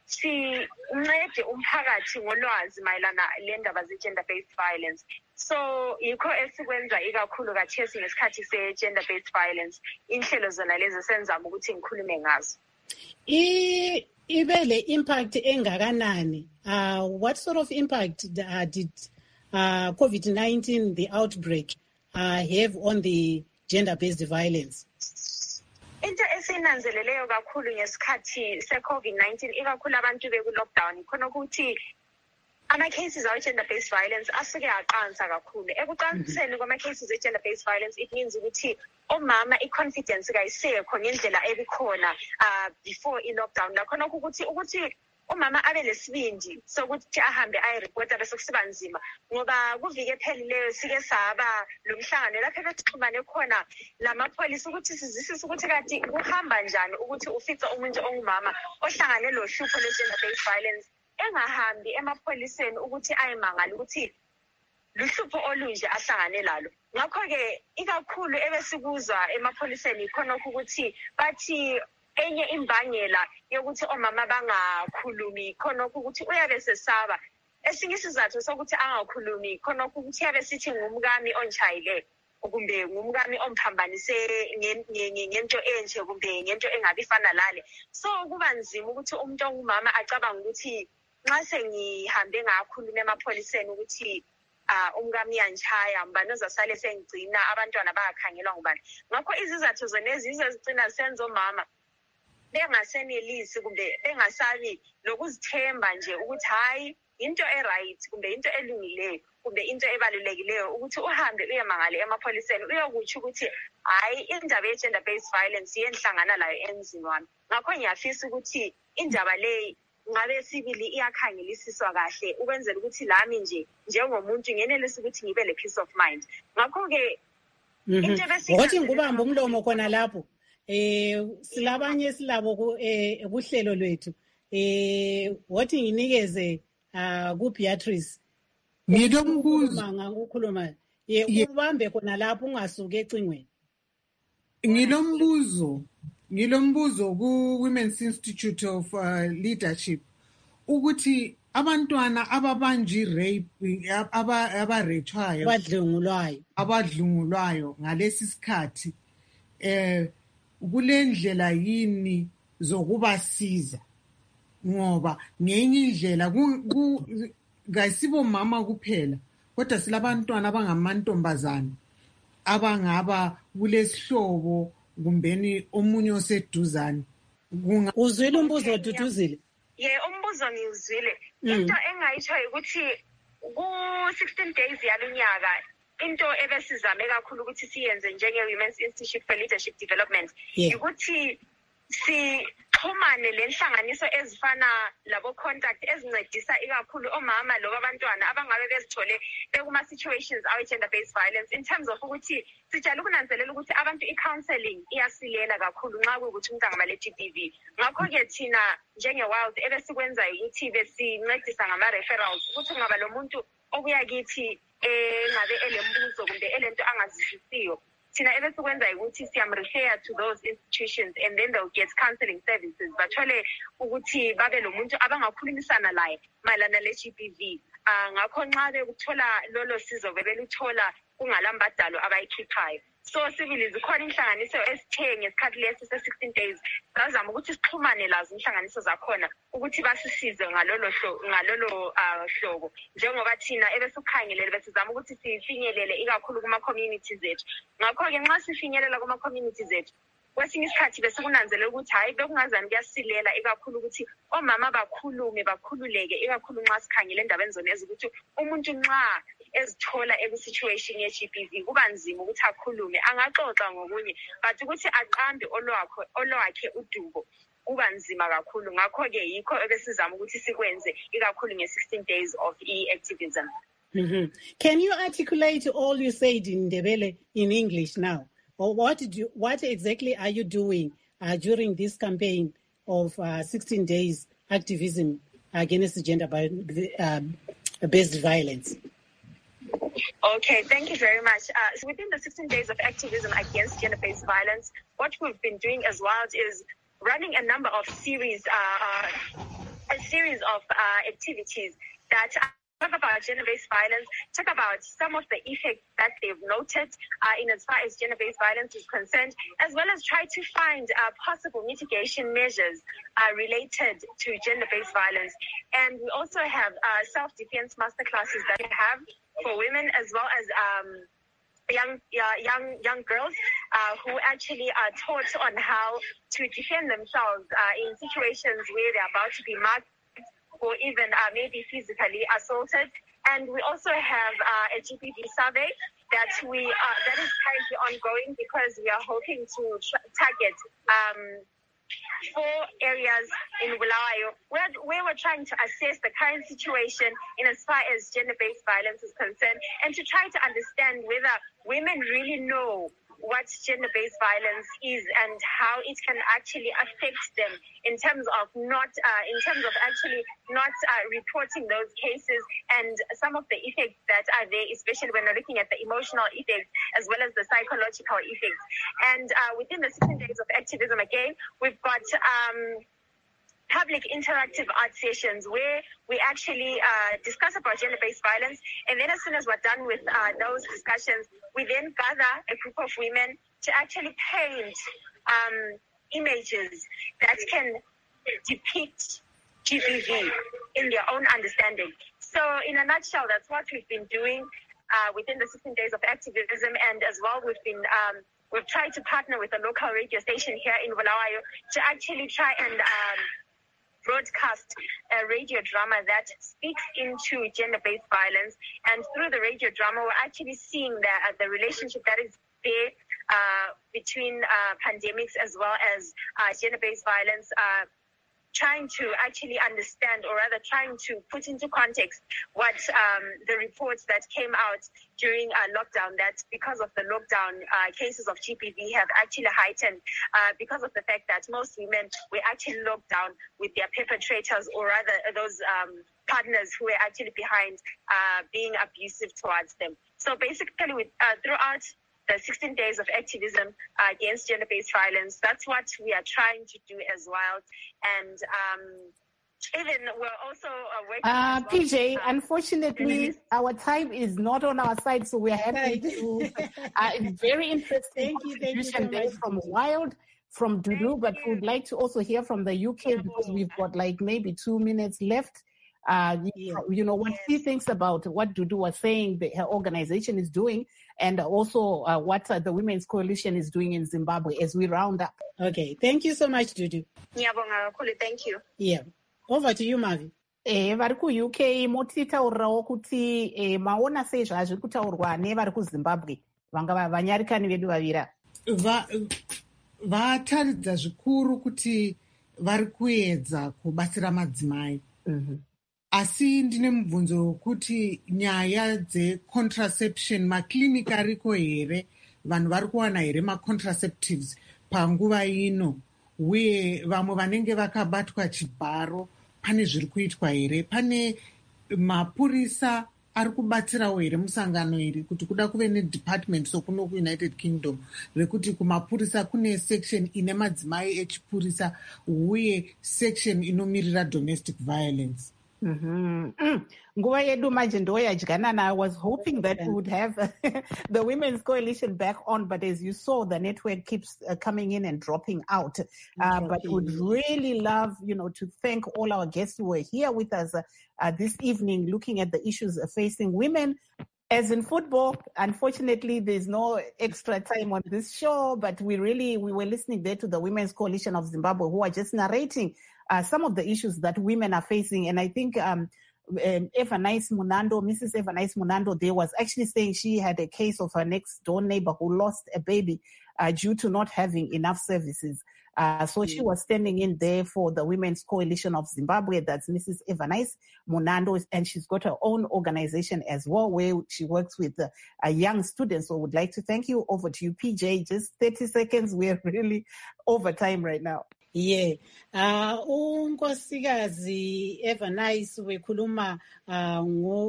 sincede umphakathi ngolwazi mayelana lendaba ze-gender-based violence. So yikho esikwenza ikakhulu kathesi ngesikhathi se-gender-based violence inhlelo zona lezi senzama ukuthi ngikhulume ngazo. I ibe le impact engakanani? Uh, what sort of impact uh, did uh, COVID nineteen, the outbreak, uh, have on the gender-based violence? Into esinanzeleleyo kakhulu ngesikhathi se-COVID nineteen ikakhulu abantu beku-lockdown khona ukuthi ama-cases awe-gender-based violence asuke aqansa kakhulu. Ekuqanseni kwama-cases e-gender-based violence it means ukuthi omama i-confidence kayisekho ngendlela ebikhona uh, before i-lockdown. Lakhona ukuthi ukuthi umama abe lesibindi sokuthi ahambe ayireport bese kusiba nzima ngoba kuvike ephelileyo sike saba lo mhlangano lapho besixhumane khona lamapholisa ukuthi sizisise ukuthi kanti kuhamba njani ukuthi ufice umuntu ongumama ohlangane lo hlupho le-gender based violence engahambi emapholiseni ukuthi ayimangala ukuthi luhlupho olunje ahlangane lalo. Ngakho-ke ikakhulu ebesikuzwa emapholiseni khona ukuthi bathi enye imbangela yokuthi omama bangakhulumi khona ukuthi uyabe sesaba. Esinye isizathu sokuthi angakhulumi khona ukuthi yabe sithi ngumkami onchayile kumbe ngumkami omphambanise ngento enje kumbe ngento engabifana lale. So kuba nzima ukuthi umuntu ongumama acabanga ukuthi nxa sengihambe ngakhuluma emapholiseni ukuthi ah umkami yanchaya mbani ozasale sengigcina abantwana bayakhangelwa ngubani. Ngakho izizathu zonezi izezigcina senzo omama bengasenelisi kumbe bengasabi lokuzithemba nje ukuthi hayi into e-right kumbe into elungileyo kumbe into ebalulekileyo ukuthi uhambe uyemangale emapholiseni uyokutsho ukuthi hayi indaba ye-gender based violence yenhlangana layo emzini wami. Ngakho ngiyafisa ukuthi indaba le ngabe sibili iyakhangelisiswa kahle ukwenzela ukuthi lami nje njengomuntu ngenelisa ukuthi ngibe le peace of mind. Ngakho-ke into ukuthi ngubamba umlomo khona lapho eh silabanye silabo eh kuhlelo lwethu eh wathi nginikeze uh ku Beatrice ngilombuzo ngakukhuluma ye ubambe khona lapho ungasuke ecingweni. Ngilombuzo ngilombuzo ku Women's Institute of uh, Leadership ukuthi abantwana ababanje rape aba abarethwayo abadlungulwayo abadlungulwayo ngalesi sikhathi eh kulendlela yini zokubasiza ngoba ngenye indlela ngayisibo mama kuphela kodwa silabantwana abangamantombazana abangaba kulesihlobo kumbeni omunye oseduzane. Uzwile umbuzo oduduzile? Ye umbuzo ngiwuzwile. Into engayitsho ukuthi ku sixteen days yalonyaka into ebesizame kakhulu ukuthi siyenze njenge Women's Institute for Leadership Development ukuthi sixhumane lenhlanganiso ezifana labo contact ezincedisa ikakhulu omama lo abantwana abangabe bezithole bekuma situations awe gender based violence in terms of ukuthi sijala ukunanzelela ukuthi abantu i-counseling iyasilela kakhulu nxa kuukuthi umuntu angaba le-G B V. Ngakho-ke thina njenge-Wild ebesikwenza ukuthi besincedisa ngama-referrals ukuthi kungaba lo muntu obuya kithi engabe elembuzo kumbe elento angazwisisiyo thina ebesikwenza ukuthi siyamrefer to those institutions and then they'll get counseling services bathole ukuthi babe lo muntu abangakhulumisana laye mayelana le-G B V. Uh, ngakho nxa bekuthola lolo sizo bebeluthola kungalambadalo abayikhiphayo. So sibili zikhona inhlanganiso esithe ngesikhathi lesi se-sixteen days bazama ukuthi sixhumane lazo inhlanganiso zakhona ukuthi basisize ngalolo ngalolo hlobo njengoba thina ebesikhangelele besizama ukuthi sifinyelele ikakhulu kuma-communities ethu. Ngakho-ke nxa sifinyelela kuma-communities ethu kwesinye isikhathi besikunanzelela ukuthi hayi bekungazani kuyasilela ikakhulu ukuthi omama bakhulume bakhululeke ikakhulu nxa sikhangele endabeni zonezi ukuthi umuntu nxa ezithola eku-situation ye-G B V kuba nzima ukuthi akhulume angaxoxa ngokunye but ukuthi aqambe olwakho olwakhe udubo kuba nzima kakhulu. Ngakho-ke yikho ebesizama ukuthi sikwenze ikakhulu nge-sixteen days of e-activism. Mm-hmm. Can you articulate all you said in Ndebele in English now? Or what did you, what exactly are you doing uh, during this campaign of uh, sixteen days activism against gender-based um, violence? Okay, thank you very much. Uh, so within the sixteen days of activism against gender-based violence, what we've been doing as well is running a number of series, uh, uh, a series of uh, activities that talk about gender-based violence, talk about some of the effects that they've noted uh, in as far as gender-based violence is concerned, as well as try to find uh, possible mitigation measures uh, related to gender-based violence. And we also have uh, self-defense masterclasses that we have for women as well as um, young uh, young young girls uh, who actually are taught on how to defend themselves uh, in situations where they're about to be marked or even uh, maybe physically assaulted. And we also have uh, a G B V survey that we uh, that is currently ongoing because we are hoping to tra- target um, four areas in Bulawayo where, where we're trying to assess the current situation in as far as gender-based violence is concerned, and to try to understand whether women really know what gender-based violence is and how it can actually affect them in terms of not, uh, in terms of actually not uh, reporting those cases, and some of the effects that are there, especially when we're looking at the emotional effects as well as the psychological effects. And uh, within the sixteen days of activism, again, we've got um, public interactive art sessions where we actually uh, discuss about gender-based violence, and then as soon as we're done with uh, those discussions, we then gather a group of women to actually paint um, images that can depict G B V in their own understanding. So in a nutshell, that's what we've been doing uh, within the sixteen days of activism, and as well we've been um, we've tried to partner with a local radio station here in Bulawayo to actually try and um, broadcast a radio drama that speaks into gender-based violence. And through the radio drama, we're actually seeing that uh, the relationship that is there uh, between uh, pandemics as well as uh, gender-based violence, uh, trying to actually understand, or rather trying to put into context what um, the reports that came out during uh, lockdown, that because of the lockdown, uh, cases of G B V have actually heightened uh, because of the fact that most women were actually locked down with their perpetrators, or rather those um, partners who were actually behind uh, being abusive towards them. So basically, with, uh, throughout the sixteen days of activism uh, against gender-based violence, that's what we are trying to do as well. And um, even we're also uh, working... Uh, well. P J, uh, unfortunately, mm-hmm. our time is not on our side, so we're happy to... Uh, it's very interesting thank you, thank you so there much. From Wild, from Dudu, but we'd like to also hear from the U K because we've got like maybe two minutes left. Uh, yeah. You know, what she thinks about what Dudu was saying that her organization is doing, and also uh, what uh, the Women's Coalition is doing in Zimbabwe as we round up. Okay, thank you so much, Dudu. Thank you. Yeah, over to you, Mavi. Eh, vari ku-U K motitaurirawo kuti eh, maona sei zvazviri kutaurwa nevari kuZimbabwe vanga vanyarikani vedu vavira vataridza zvikuru kuti vari kuedza kubatsira madzimai. Mm-hmm. Asi ndine mubvunzo wekuti nyaya dzecontraception makliniki ariko here, vanhu vari kuwana here macontraceptives panguva ino, uye vamwe vanenge vakabatwa chibharo pane zviri kuitwa here? Pane mapurisa ari kubatsirawo here musangano iri kuti kuda kuve nedepartment sokuno kuunited kingdom rekuti kumapurisa kune section ine madzimai echipurisa uye section inomirira domestic violence? Mm-hmm. Mm. Nguva yedu manje ndo yadyanana. I was hoping that we would have the Women's Coalition back on, but as you saw, the network keeps uh, coming in and dropping out. Uh, but would really love, you know, to thank all our guests who were here with us uh, uh, this evening, looking at the issues facing women. As in football, unfortunately, there's no extra time on this show, but we really, we were listening there to the Women's Coalition of Zimbabwe, who are just narrating uh, some of the issues that women are facing. And I think um, um, Evanice Munando, Missus Evanice Munando, there was actually saying she had a case of her next door neighbor who lost a baby uh, due to not having enough services. Uh, so she was standing in there for the Women's Coalition of Zimbabwe. That's Missus Evanice Munando, and she's got her own organization as well where she works with uh, uh, young students. So would like to thank you. Over to you, P J. Just thirty seconds. We're really over time right now. Yeah. Uh, unkosikazi Evanice wekhuluma uh,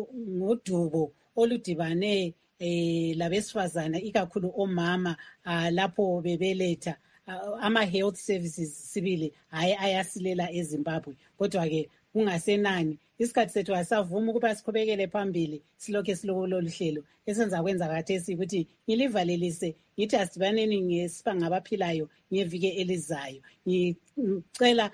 ngodubo oludibane eh, labesifazana ikakhulu omama uh, lapho bebeletha. Uh, ama-health services sibili hayi ayasilela eZimbabwe, kodwa ke kungasenani isikhathi sethu asavuma ukuba siqhubekele phambili silokhu silolu hlelo esenza kwenza khathesi ukuthi ngilivalelise ngithi asidibaneni ngesibanga abaphilayo ngevike elizayo. Ngicela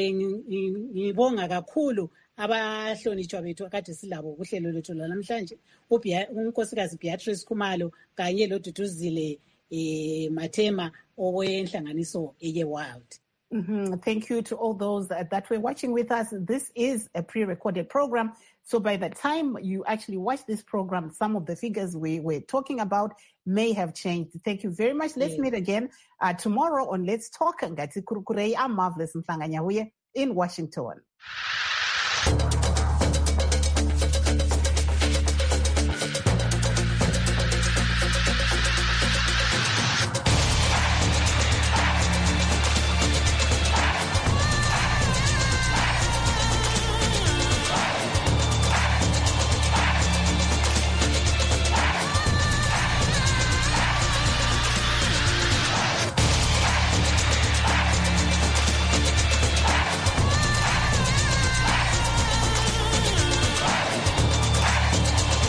ngibonga kakhulu abahlonitshwa bethu kade silabo kuhlelo lethu namhlanje, unkosikazi Beatrice Khumalo kanye lo Duduzile eh Mathema owenhlanganiso eye Wild. Mm-hmm. Thank you to all those that, that were watching with us. This is a pre-recorded program. So by the time you actually watch this program, some of the figures we were talking about may have changed. Thank you very much. Let's yes. meet again uh, tomorrow on Let's Talk. Ngati kurukurei a marvelous Mhlanga Nyahuye in Washington.